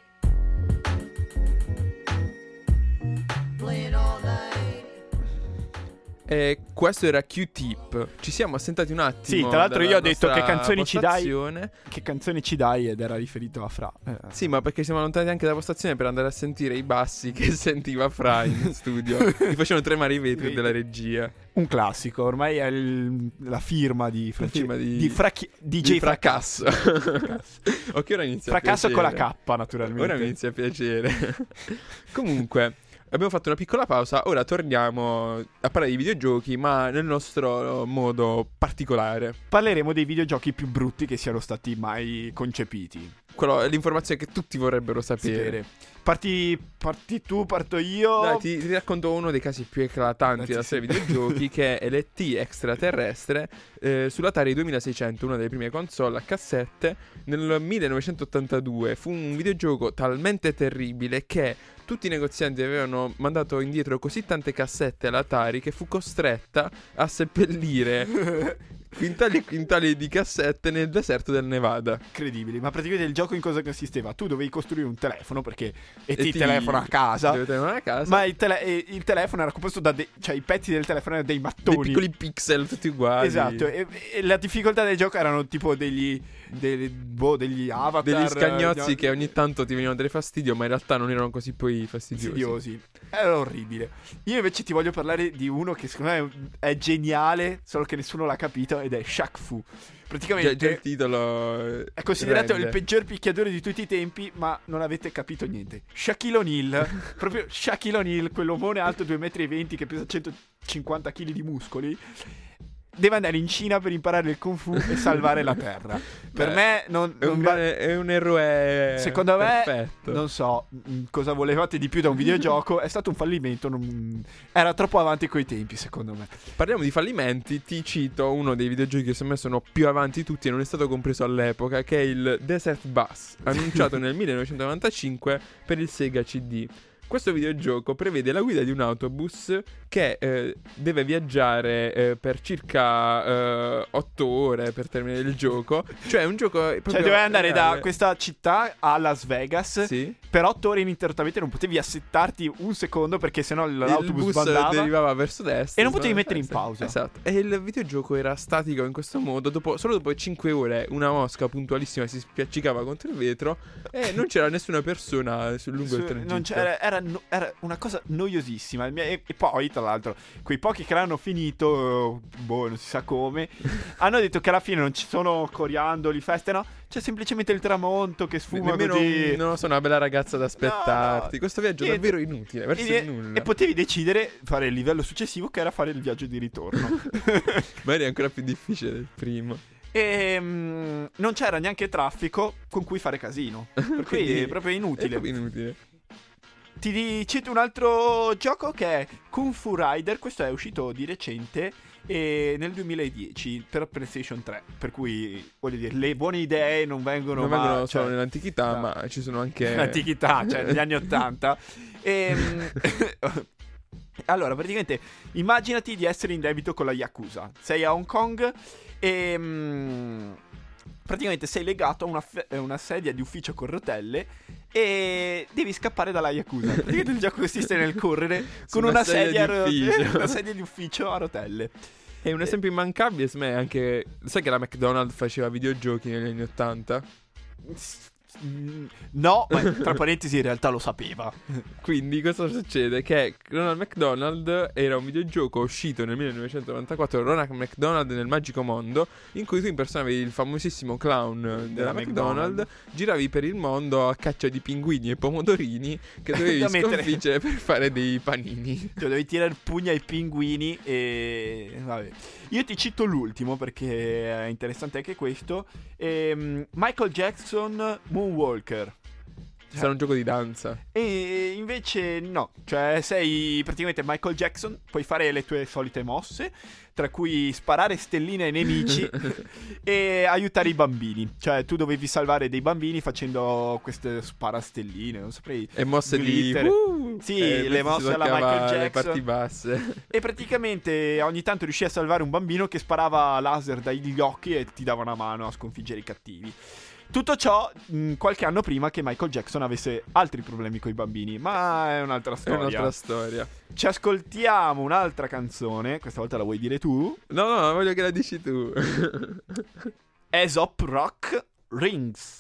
Playing all night. E questo era Q-Tip. Ci siamo assentati un attimo. Sì, tra l'altro io ho detto che canzoni ci dai. postazione. Che canzoni ci dai, ed era riferito a Fra. Sì, ma perché siamo allontanati anche dalla postazione per andare a sentire i bassi che sentiva Fra in studio. Mi facevano tremare i vetri della regia. Un classico, ormai è la firma di firma di- DJ Fracasso. Ok, ora inizia Fracasso a con la piacere. K, naturalmente. Ora mi inizia a piacere. Comunque, abbiamo fatto una piccola pausa. Ora torniamo a parlare di videogiochi, ma nel nostro modo particolare. Parleremo dei videogiochi più brutti che siano stati mai concepiti. Quello è l'informazione che tutti vorrebbero sapere. Parti tu, parto io. Dai, ti racconto uno dei casi più eclatanti della storia dei videogiochi, che è l'ET extraterrestre sull'Atari 2600, una delle prime console a cassette, nel 1982. Fu un videogioco talmente terribile che tutti i negozianti avevano mandato indietro così tante cassette all'Atari che fu costretta a seppellire quintali e quintali di cassette nel deserto del Nevada. Incredibili, ma praticamente il gioco in cosa consisteva? Tu dovevi costruire un telefono, perché E ti telefono a casa. Dove telefono a casa. Ma il telefono era composto da cioè i pezzi del telefono erano dei dei mattoni. piccoli pixel tutti uguali. Esatto, e la difficoltà del gioco erano tipo degli avatar, Degli scagnozzi che ogni tanto ti venivano dare fastidio, ma in realtà non erano così poi fastidiosi. Era orribile. Io invece ti voglio parlare di uno che secondo me è geniale, solo che nessuno l'ha capito, ed è Shaq Fu. Praticamente Già il titolo è considerato rende. il peggior picchiatore di tutti i tempi, ma non avete capito niente. Shaquille O'Neal, proprio Shaquille O'Neal, quell'omone alto 2,20 m che pesa 150 kg di muscoli, deve andare in Cina per imparare il Kung Fu e salvare la terra. Per me è un eroe. secondo me perfetto. non so cosa volevate di più da un videogioco. È stato un fallimento, era troppo avanti coi tempi, secondo me. Parliamo di fallimenti. Ti cito uno dei videogiochi che secondo me sono più avanti di tutti e non è stato compreso all'epoca, che è il Desert Bus, annunciato nel 1995 per il Sega CD. Questo videogioco prevede la guida di un autobus che deve viaggiare per circa 8 ore per terminare il gioco. Cioè è un gioco proprio Cioè dovevi andare reale. da questa città a Las Vegas. Sì. Per 8 ore ininterrottamente non potevi assettarti un secondo perché sennò Il l'autobus bus derivava derivava verso destra e non potevi mettere in pausa. Esatto. E il videogioco era statico in questo modo. Solo dopo 5 ore una mosca puntualissima si spiaccicava contro il vetro e non c'era nessuna persona lungo il tragitto. Non c'era, era una cosa noiosissima. E poi, tra l'altro, quei pochi che l'hanno finito, non si sa come, hanno detto che alla fine non ci sono coriandoli, feste, no? C'è semplicemente il tramonto che sfuma Nemmeno così. non lo so, una bella ragazza da aspettarti. No. Questo viaggio è Niente. davvero inutile, verso il nulla. E potevi decidere fare il livello successivo, che era fare il viaggio di ritorno. Magari è ancora più difficile del primo. E non c'era neanche traffico con cui fare casino. Per cui è proprio inutile. È proprio inutile. Ti cito un altro gioco che è Kung Fu Rider. Questo è uscito di recente nel 2010 per PlayStation 3. Per cui, voglio dire, le buone idee non vengono solo cioè, nell'antichità, no. ma ci sono anche nell'antichità, cioè negli anni 80. Allora, praticamente, immaginati di essere in debito con la Yakuza. Sei a Hong Kong e praticamente sei legato a una sedia di ufficio con rotelle e devi scappare dalla Yakuza. Praticamente il gioco consiste nel correre con una sedia di ufficio a rotelle. E un esempio immancabile, secondo me, è anche... Sai che la McDonald's faceva videogiochi negli anni 80? No, ma tra parentesi in realtà lo sapeva. Quindi cosa succede? Che Ronald McDonald era un videogioco uscito nel 1994, Ronald McDonald nel magico mondo, in cui tu impersonavi il famosissimo clown della McDonald's, giravi per il mondo a caccia di pinguini e pomodorini che dovevi sconfiggere per fare dei panini. Cioè dovevi tirare pugna ai pinguini e... vabbè. Io ti cito l'ultimo perché è interessante anche questo. Michael Jackson Moonwalker. Sarà un gioco di danza. E invece no, cioè sei praticamente Michael Jackson, puoi fare le tue solite mosse, tra cui sparare stelline ai nemici e aiutare i bambini. Cioè tu dovevi salvare dei bambini facendo queste sparastelline, non saprei. E mosse glitter. Sì, le mosse alla Michael Jackson. Le parti basse. E praticamente ogni tanto riuscì a salvare un bambino che sparava laser dagli occhi e ti dava una mano a sconfiggere i cattivi. Tutto ciò qualche anno prima che Michael Jackson avesse altri problemi con i bambini, ma è un'altra storia. È un'altra storia. Ci ascoltiamo un'altra canzone, questa volta la vuoi dire tu? No, voglio che la dici tu. Aesop Rock Rings.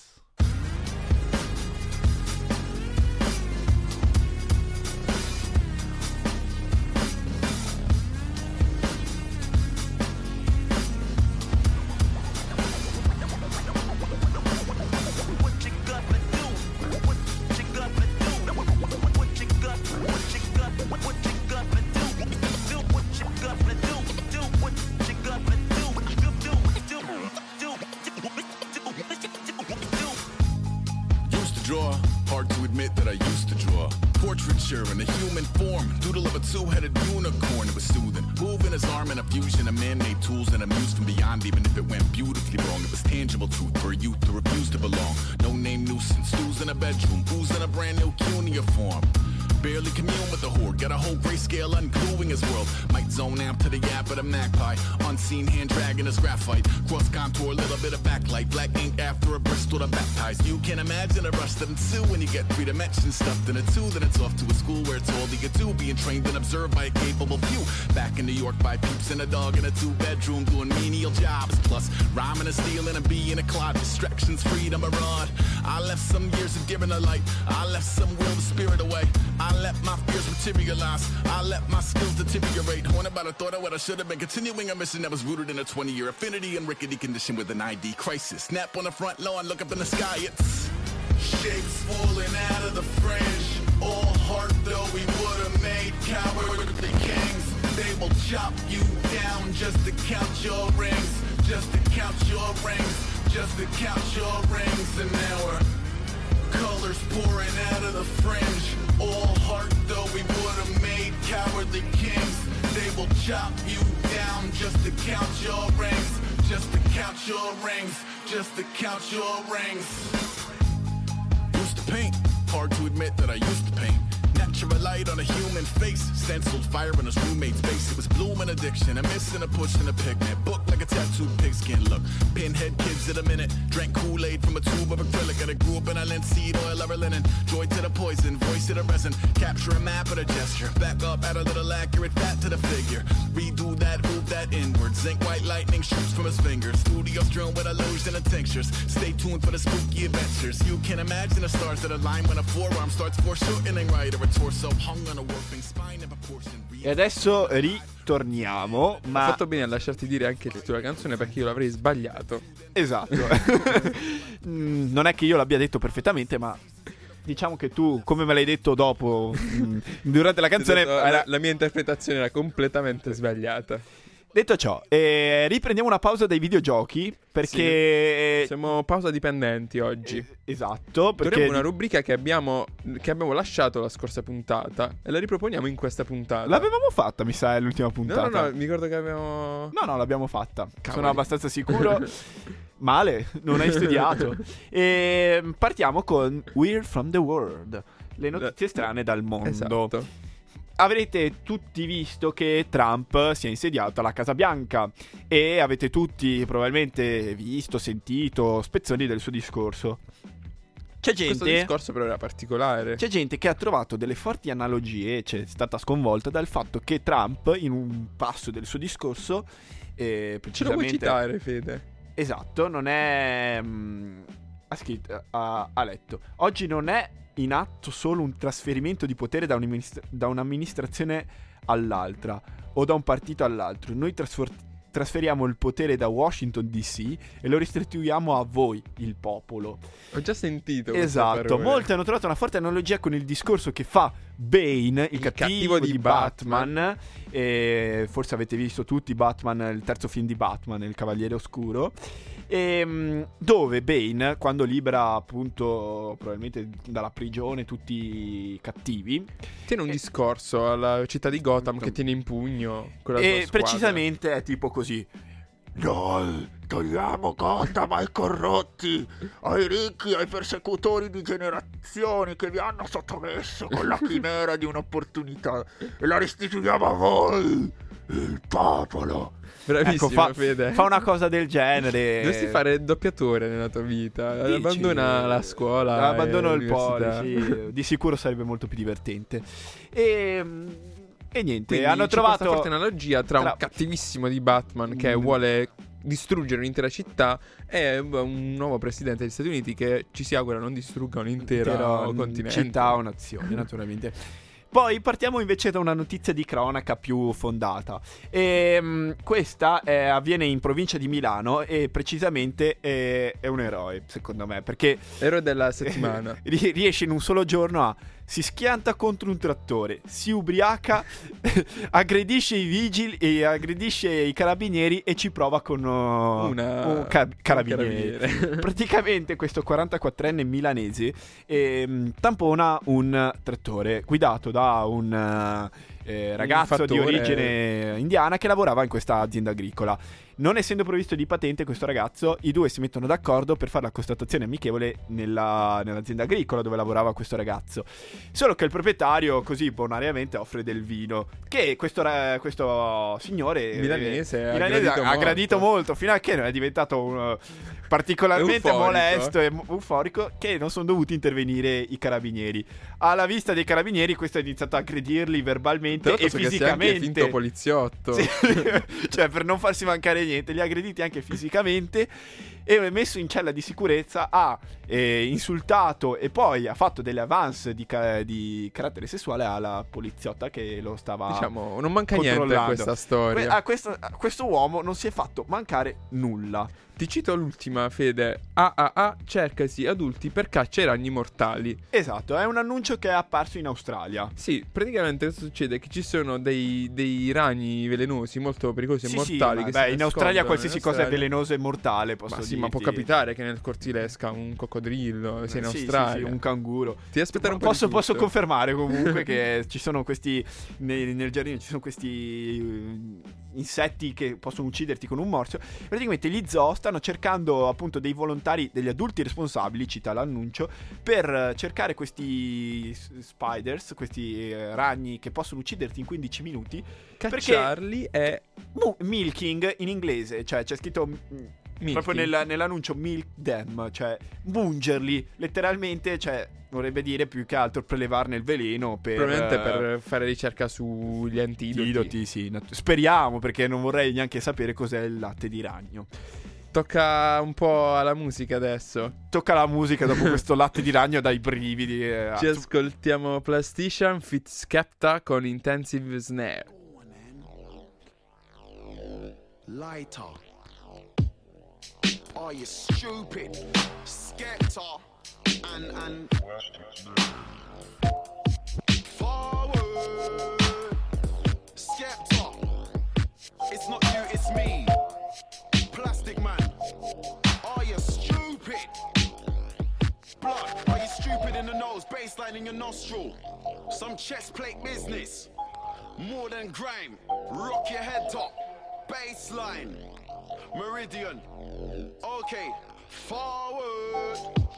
Hard to admit that I used to draw portraiture in a human form, doodle of a two-headed unicorn. It was soothing, moving his arm in a fusion of man-made tools and amused from beyond. Even if it went beautifully wrong, it was tangible truth for a youth to refuse to belong. No-name nuisance, stews in a bedroom, booze in a brand new cuneiform. Barely commune with the horde, got a whole grayscale ungluing his world. Might zone amp to the yap of the magpie, unseen hand dragging his graphite. Cross contour, little bit of backlight, black ink after a Bristol to baptize. You can imagine a rush that ensue when you get 3 dimensions stuffed in a 2. Then it's off to a school where it's all you could do, being trained and observed by a capable few. Back in New York by peeps and a dog in a 2-bedroom doing menial jobs. Plus rhyming and stealing and being a clod, distractions, freedom, a rod. I left some years of giving a light, I left some will, the spirit away. I let my fears materialize, I let my skills deteriorate. Horn about a thought of what I should have been, continuing a mission that was rooted in a 20-year affinity and rickety condition with an ID crisis. Snap on the front lawn, look up in the sky, it's shapes falling out of the fringe. All heart though we would have made cowardly kings. They will chop you down just to count your rings, just to count your rings, just to count your rings. And now we're colors pouring out of the fringe. All heart though we would have made cowardly kings. They will chop you down just to count your rings, just to count your rings, just to count your rings. Used to paint, hard to admit that I used to paint. picture a light on a human face. Stenciled fire in his roommate's face. It was blooming addiction, a missing, a pushing, a pigment. Book like a tattooed pigskin look. Pinhead kids at a minute. Drank Kool-Aid from a tube of acrylic. And I grew up in a linseed oil or a linen. Joy to the poison, voice to the resin. Capture a map of the gesture. Back up, add a little accurate fat to the figure. Redo that, move that inward. Zinc white lightning shoots from his fingers. Studio strewn with illusion and tinctures. Stay tuned for the spooky adventures. You can imagine the stars that align when a forearm starts foreshortening right, or a torso hung on a warping spine in proportion. E adesso ritorniamo, ma... Ho fatto bene a lasciarti dire anche il titolo della canzone, perché io l'avrei sbagliato. Esatto. Non è che io l'abbia detto perfettamente, ma diciamo che tu, come me l'hai detto dopo, durante la canzone... La mia interpretazione era completamente sbagliata. Detto ciò, riprendiamo una pausa dai videogiochi, perché... Sì, siamo pausa dipendenti oggi. Esatto, perché... Dovremmo una rubrica che abbiamo lasciato la scorsa puntata e la riproponiamo in questa puntata. L'avevamo fatta, mi sa, l'ultima puntata. No, mi ricordo che abbiamo... No, l'abbiamo fatta. Cavoli. Sono abbastanza sicuro. Male, non hai studiato. E partiamo con We're from the World. Le notizie strane dal mondo. Esatto. Avrete tutti visto che Trump si è insediato alla Casa Bianca e avete tutti probabilmente visto, sentito spezzoni del suo discorso. Questo discorso però era particolare. C'è gente che ha trovato delle forti analogie, c'è stata sconvolta dal fatto che Trump, in un passo del suo discorso, precisamente... Ce lo vuoi citare, Fede? Esatto, non è... ha letto: oggi non è in atto solo un trasferimento di potere da un'amministrazione all'altra o da un partito all'altro. Noi trasferiamo il potere da Washington DC e lo restituiamo a voi, il popolo. Ho già sentito. Esatto, molti hanno trovato una forte analogia con il discorso che fa Bane, il cattivo di Batman. Forse avete visto tutti Batman, il terzo film di Batman, Il Cavaliere Oscuro. Dove Bane, quando libera appunto probabilmente dalla prigione tutti i cattivi, tiene un discorso alla città di Gotham che tiene in pugno con la sua squadra. Precisamente è tipo così: noi togliamo Gotham ai corrotti, ai ricchi, ai persecutori di generazioni che vi hanno sottomesso con la chimera di un'opportunità e la restituiamo a voi, il popolo. Bravissimo, ecco, Fede. Fa una cosa del genere. Dovresti fare il doppiatore nella tua vita. Dici? Abbandona la scuola. Abbandono il l'università. poli, sì. Di sicuro sarebbe molto più divertente. E niente, Quindi hanno c'è trovato questa forte analogia tra un cattivissimo di Batman che vuole distruggere un'intera città e un nuovo presidente degli Stati Uniti che ci si augura non distrugga un intero continente, città o nazione, naturalmente. Poi partiamo invece da una notizia di cronaca più fondata. Questa avviene in provincia di Milano e precisamente è un eroe, secondo me, perché eroe della settimana. Riesce in un solo giorno a... si schianta contro un trattore, si ubriaca, aggredisce i vigili e aggredisce i carabinieri e ci prova con un carabiniere. Praticamente questo 44enne milanese tampona un trattore guidato da un ragazzo di origine indiana che lavorava in questa azienda agricola. Non essendo provvisto di patente questo ragazzo, i due si mettono d'accordo per fare la constatazione amichevole nell'azienda agricola dove lavorava questo ragazzo. Solo che il proprietario così bonariamente offre del vino che questo signore milanese ha gradito molto, fino a che non è diventato particolarmente molesto e euforico che non sono dovuti intervenire i carabinieri. Alla vista dei carabinieri questo ha iniziato a aggredirli verbalmente e fisicamente. È finto poliziotto. Sì. Cioè, per non farsi mancare niente, li ha aggrediti anche fisicamente e messo in cella di sicurezza, ha insultato e poi ha fatto delle avance di carattere sessuale alla poliziotta che lo stava, diciamo, non manca niente in questa storia. A questo uomo non si è fatto mancare nulla. Ti cito l'ultima, Fede. Cercasi adulti per caccia ai ragni mortali. Esatto, è un annuncio che è apparso in Australia. Sì, praticamente cosa succede? Che ci sono dei ragni velenosi molto pericolosi e mortali. In Australia qualsiasi cosa è velenosa e mortale, posso dirti. Ma può capitare che nel cortile esca un coccodrillo, sei in Australia. Sì, un canguro. Ti aspettare un po' Posso confermare comunque che ci sono questi nel giardino ci sono questi insetti che possono ucciderti con un morso. Praticamente gli zoo stanno cercando appunto dei volontari, degli adulti responsabili, cita l'annuncio, per cercare questi spiders, questi ragni che possono ucciderti in 15 minuti. Cacciarli è milking in inglese, cioè c'è scritto proprio nell'annuncio milk them, cioè mungerli letteralmente, cioè vorrebbe dire più che altro prelevarne il veleno probabilmente per fare ricerca sugli antidoti. Sì, speriamo, perché non vorrei neanche sapere cos'è il latte di ragno. Tocca un po' alla musica adesso. Tocca la musica dopo questo latte di ragno dai brividi. Ci ascoltiamo Plastician Fit Skepta con Intensive Snare. Lighter. Are you stupid? Skepta and forward. Skepta. It's not you, it's me. Plastic Man. Are you stupid? Blood. Are you stupid in the nose? Baseline in your nostril. Some chest plate business. More than grime. Rock your head top. Baseline. Meridian. Okay. Forward.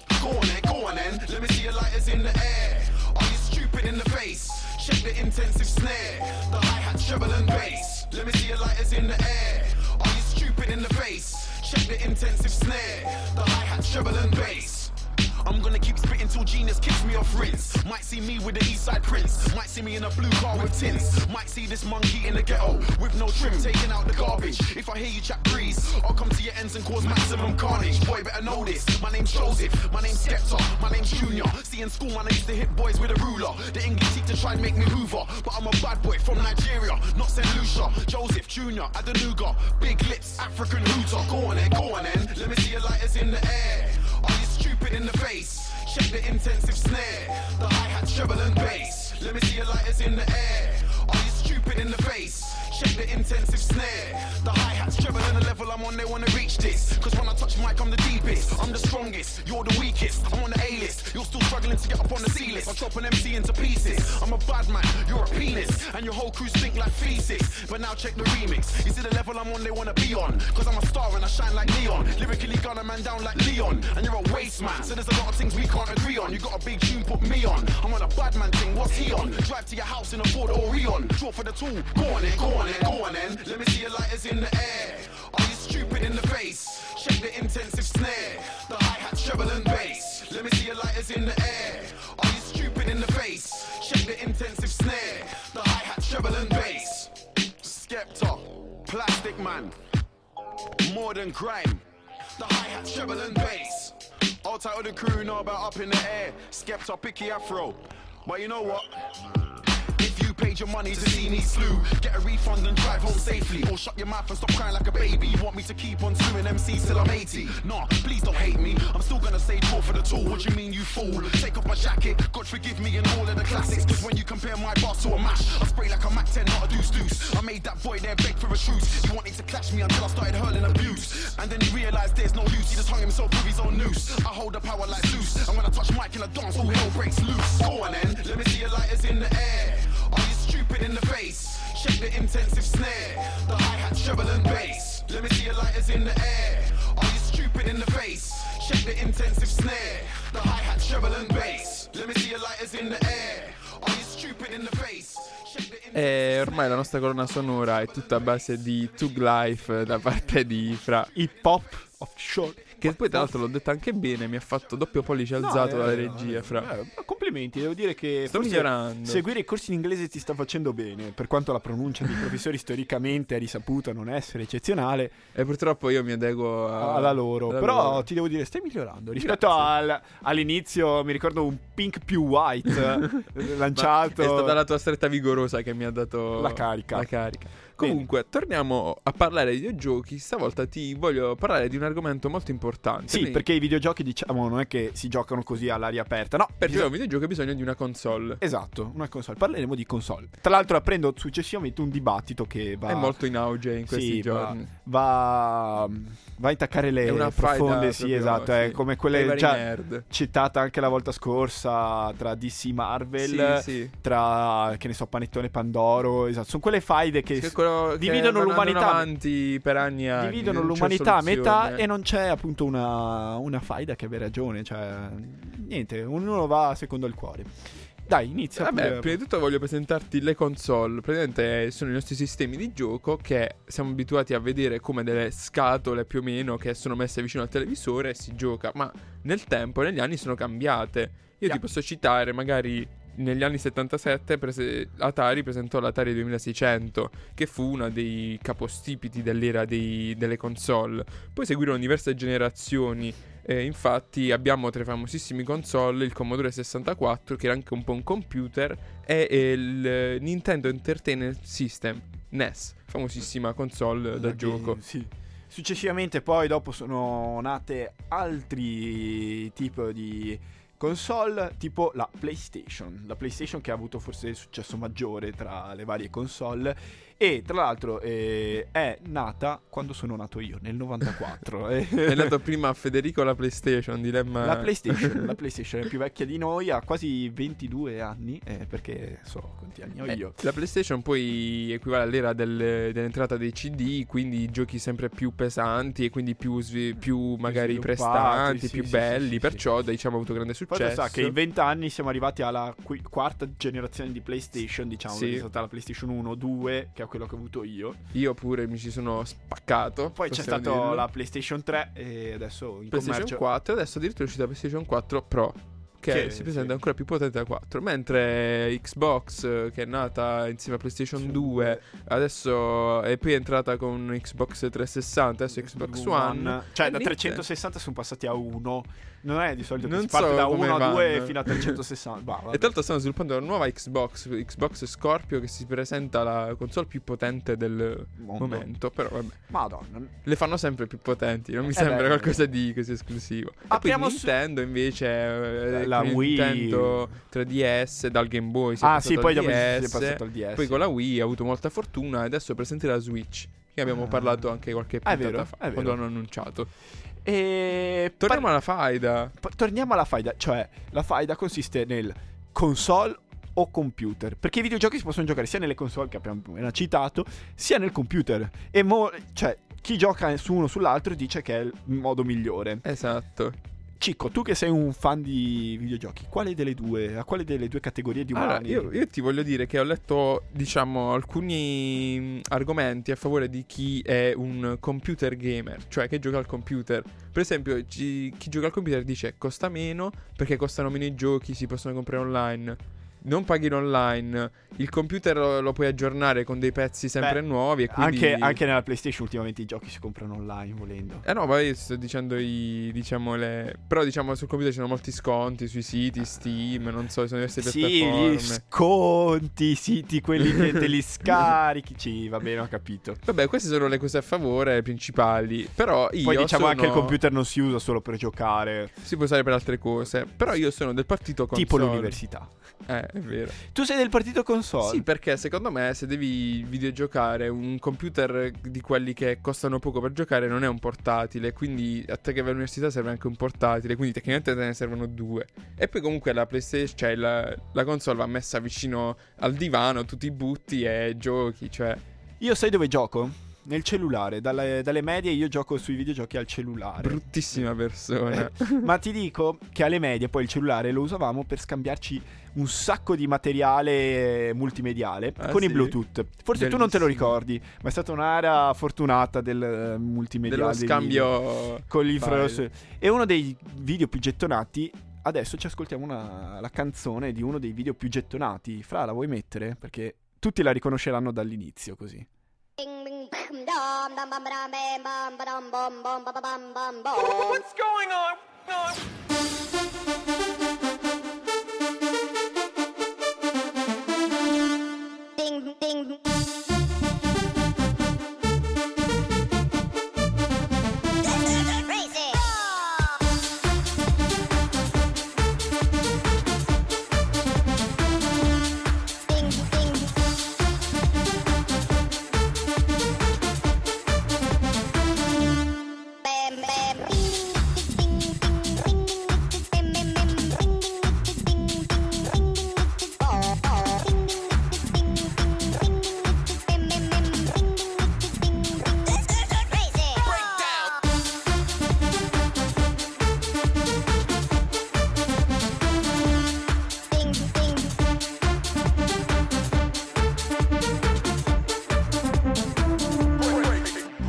Go on then. Let me see your lighters in the air. Are you stupid in the face? Check the intensive snare. The hi-hat, treble and bass. Let me see your lighters in the air. Are you stupid in the face? Check the intensive snare. The hi-hat, treble and bass. I'm gonna keep spitting till genius kicks me off rinse. Might see me with the Eastside Prince. Might see me in a blue car with tints. Might see this monkey in the ghetto with no trim, taking out the garbage. If I hear you chat breeze, I'll come to your ends and cause maximum carnage. Boy, better know this. My name's Joseph, my name's Skepta, my name's Junior. See in school, man, I used to hit boys with a ruler. The English teacher tried to make me Hoover, but I'm a bad boy from Nigeria, not St. Lucia. Joseph, Junior, Adenuga, big lips, African hooter. Go on then. Let me see your lighters in the air. Are you stupid in the face? Check the intensive snare. The hi-hat, treble and bass. Let me see your lighters in the air. Are you stupid in the face? Check the intensive snare. The hi-hats, treble and the level I'm on, they wanna reach this. Cause when I touch mic, I'm the deepest. I'm the strongest, you're the weakest. I'm on the A-list, you're still struggling to get up on the C-list. I'll chop an MC into pieces. I'm a bad man, you're a penis. And your whole crew stink like feces. But now check the remix. You see the level I'm on, they wanna be on. Cause I'm a star and I shine like neon. Lyrically gun a man down like Leon. And you're a waste man, so there's a lot of things we can't agree on. You got a big tune, put me on. I'm on a bad man thing, what's he on? Drive to your house in a Ford Orion. Draw for the tool, go on then. Let me see your lighters in the air. Are you stupid in the face? Check the intensive snare. The hi-hat, treble and bass. Let me see your lighters in the air. Are you stupid in the face? Check the intensive snare. The hi-hat, treble and bass. Skepta, Plastic Man. More than grime. The hi-hat, treble and bass. All tight of the crew know about up in the air. Skepta, picky afro. But you know what? If you paid your money to see me slew, get a refund and drive home safely. Or shut your mouth and stop crying like a baby. You want me to keep on slewing MCs till I'm 80? Nah, please don't hate me. I'm still gonna say draw for the tool. What do you mean you fool? Take off my jacket, God forgive me and all of the classics. Cause when you compare my bars to a mash, I spray like a Mac 10, not a deuce. I made that boy there beg for a truce. He wanted to clash me until I started hurling abuse. And then he realised there's no use. He just hung himself with his own noose. I hold the power like Zeus. And when I touch mic in a dance, all hell breaks loose. Go on then, let me see your lighters in the air. Are you stupid in the face? Check the intensive snare. The hi-hat, treble and bass. Let me see your lighters in the air. Are you stupid in the face? Check the intensive snare. The hi-hat, treble and bass. Let me see your lighters in the air. Are you stupid in the face? E ormai la nostra colonna sonora è tutta a base di Tug Life da parte di Fra. Hip hop offshore. Che poi tra l'altro l'ho detta anche bene, mi ha fatto doppio pollice alzato dalla regia, Fra. Complimenti, devo dire che sto migliorando. Seguire i corsi in inglese ti sta facendo bene, per quanto la pronuncia dei professori storicamente è risaputa non essere eccezionale. E purtroppo io mi adeguo alla loro. Però ti devo dire, stai migliorando. Rispetto all'inizio, mi ricordo un pink più white lanciato. È stata la tua stretta vigorosa che mi ha dato la carica. Comunque, torniamo a parlare di videogiochi. Stavolta ti voglio parlare di un argomento molto importante. Sì, perché i videogiochi, diciamo, non è che si giocano così all'aria aperta. No, perché un videogioco ha bisogno di una console. Esatto, una console. Parleremo di console. Tra l'altro apprendo successivamente un dibattito che va... È molto in auge in questi giorni. Va a intaccare le profonde, sì, esatto. È come quelle già nerd. Citata anche la volta scorsa tra DC Marvel, sì. tra, che ne so, Panettone Pandoro. Esatto, sono quelle faide che quello dividono che l'umanità andano avanti per anni e anni. dividono non c'è l'umanità a metà soluzione. e non c'è appunto una faida che abbia ragione, cioè niente, ognuno va secondo il cuore. Dai, inizia. Vabbè, pure. prima di tutto voglio presentarti le console. Praticamente sono i nostri sistemi di gioco che siamo abituati a vedere come delle scatole più o meno che sono messe vicino al televisore e si gioca. Ma nel tempo, negli anni sono cambiate. Io ti posso citare, magari negli anni 77 Atari presentò l'Atari 2600, che fu uno dei capostipiti dell'era delle console. Poi seguirono diverse generazioni. Infatti abbiamo tre famosissimi console, il Commodore 64 che era anche un po' un computer e il Nintendo Entertainment System, NES, famosissima console da gioco. Sì. Successivamente poi dopo sono nate altri tipi di console, tipo la PlayStation che ha avuto forse il successo maggiore tra le varie console. E tra l'altro è nata quando sono nato io, nel 94. È nato prima Federico la PlayStation, dilemma. La PlayStation è più vecchia di noi, ha quasi 22 anni, perché so quanti anni ho io. La PlayStation poi equivale all'era dell'entrata dei CD, quindi giochi sempre più pesanti e quindi più magari prestanti, più belli, perciò diciamo ha avuto grande successo. Poi sa che in 20 anni siamo arrivati alla quarta generazione di PlayStation, diciamo, sì. È stata la PlayStation 1, 2, che è quello che ho avuto io. Io pure mi ci sono spaccato. Poi c'è stato dirlo. la PlayStation 3 e adesso in PlayStation commercio 4 e adesso addirittura è uscita la PlayStation 4 Pro, che si presenta ancora più potente della 4, mentre Xbox, che è nata insieme a PlayStation 2 adesso, e poi è entrata con Xbox 360, adesso Xbox One, cioè e da lì 360 sono passati a 1. Non è di solito che Non si parte so da come 1 a 2 vanno. fino a 360. e tra l'altro stanno sviluppando una nuova Xbox Scorpio, che si presenta la console più potente del momento. Però vabbè, Madonna. le fanno sempre più potenti, non mi sembra beh. qualcosa di così esclusivo. Apriamo e poi Nintendo invece la con il Wii. Nintendo 3DS dal Game Boy Sì, poi dopo si è DS, passato al DS. poi con la Wii ha avuto molta fortuna e adesso presente la Switch, che abbiamo parlato anche qualche È puntata vero, fa, è vero. quando l'hanno annunciato. E Torniamo alla faida. torniamo alla faida, cioè la faida consiste nel console o computer, perché i videogiochi si possono giocare sia nelle console che abbiamo appena citato, sia nel computer. E cioè chi gioca su uno sull'altro dice che è il modo migliore. Esatto. Cicco, tu che sei un fan di videogiochi, a quale delle due categorie di umani? Allora, io ti voglio dire che ho letto, diciamo, alcuni argomenti a favore di chi è un computer gamer, cioè che gioca al computer. Per esempio, chi gioca al computer dice costa meno perché costano meno i giochi, si possono comprare online. Non paghi online, il computer lo puoi aggiornare con dei pezzi sempre nuovi e quindi... anche nella PlayStation ultimamente i giochi si comprano online volendo. No, ma io sto dicendo però diciamo sul computer ci sono molti sconti sui siti, Steam, non so, ci sono diverse piattaforme. Gli sconti, i siti, quelli che te li scarichi. Sì, va bene, ho capito. Vabbè, queste sono le cose a favore principali. Però io Poi diciamo sono... anche il computer non si usa solo per giocare. Si può usare per altre cose. Però io sono del partito console. Tipo l'università. È vero. Tu sei del partito console? Sì, perché secondo me se devi videogiocare, un computer di quelli che costano poco per giocare non è un portatile. Quindi a te che vai all'università serve anche un portatile. Quindi tecnicamente te ne servono due. E poi comunque la PlayStation, cioè la console va messa vicino al divano, tu ti butti e giochi, cioè... Io sai dove gioco? Nel cellulare, dalle medie io gioco sui videogiochi al cellulare. Bruttissima persona. Ma ti dico che alle medie poi il cellulare lo usavamo per scambiarci un sacco di materiale multimediale con i sì? Bluetooth. Forse tu non te lo Bellissimo. ricordi, ma è stata un'area fortunata del multimediale. Dello scambio con l'infrarosso. file. E uno dei video più gettonati. Adesso ci ascoltiamo la canzone di uno dei video più gettonati. Fra, la vuoi mettere? Perché tutti la riconosceranno dall'inizio così. What's going on? Bam, bam, ding, ding, ding, ding, ding,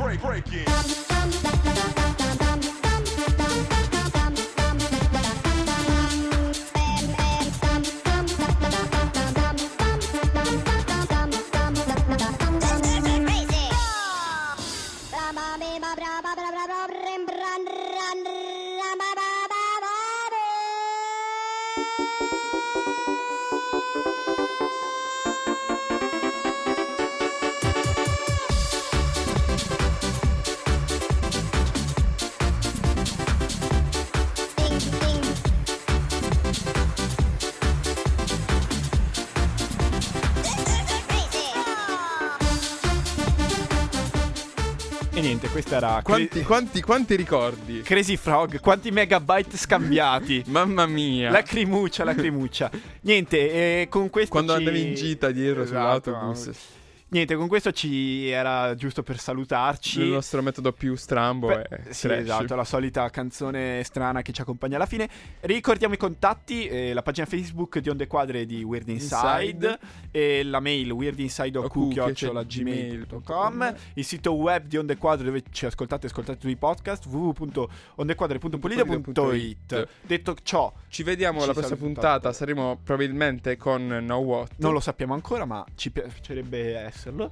E niente, questa era Quanti ricordi? Crazy Frog, quanti megabyte scambiati. Mamma mia. Lacrimuccia. Niente, con questo Quando andavi in gita dietro Esatto, sull'autobus. Niente, con questo ci era giusto per salutarci. Il nostro metodo più strambo è sì, trash. esatto, la solita canzone strana che ci accompagna alla fine. Ricordiamo i contatti, la pagina Facebook di Onde Quadre di Weird Inside e la mail weirdinsideoq@gmail.com, il sito web di Onde Quadre dove ci ascoltate tutti i podcast, www.ondequadre.polito.it. Detto ciò, ci vediamo alla prossima puntata. Saremo probabilmente con No What. Non lo sappiamo ancora, ma ci piacerebbe esserlo.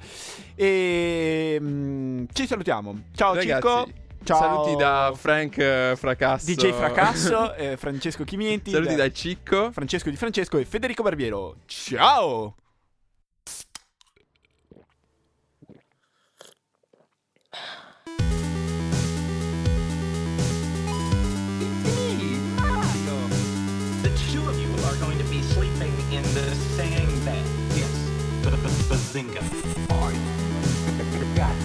E ci salutiamo. Ciao, ragazzi, Cicco. Ciao. Saluti da Frank Fracasso, DJ Fracasso, Francesco Chimienti. Saluti da Cicco, Francesco di Francesco e Federico Barbiero. Ciao. The two of you are going to be sleeping in the same bed. Yes. Bazinga. All right. Got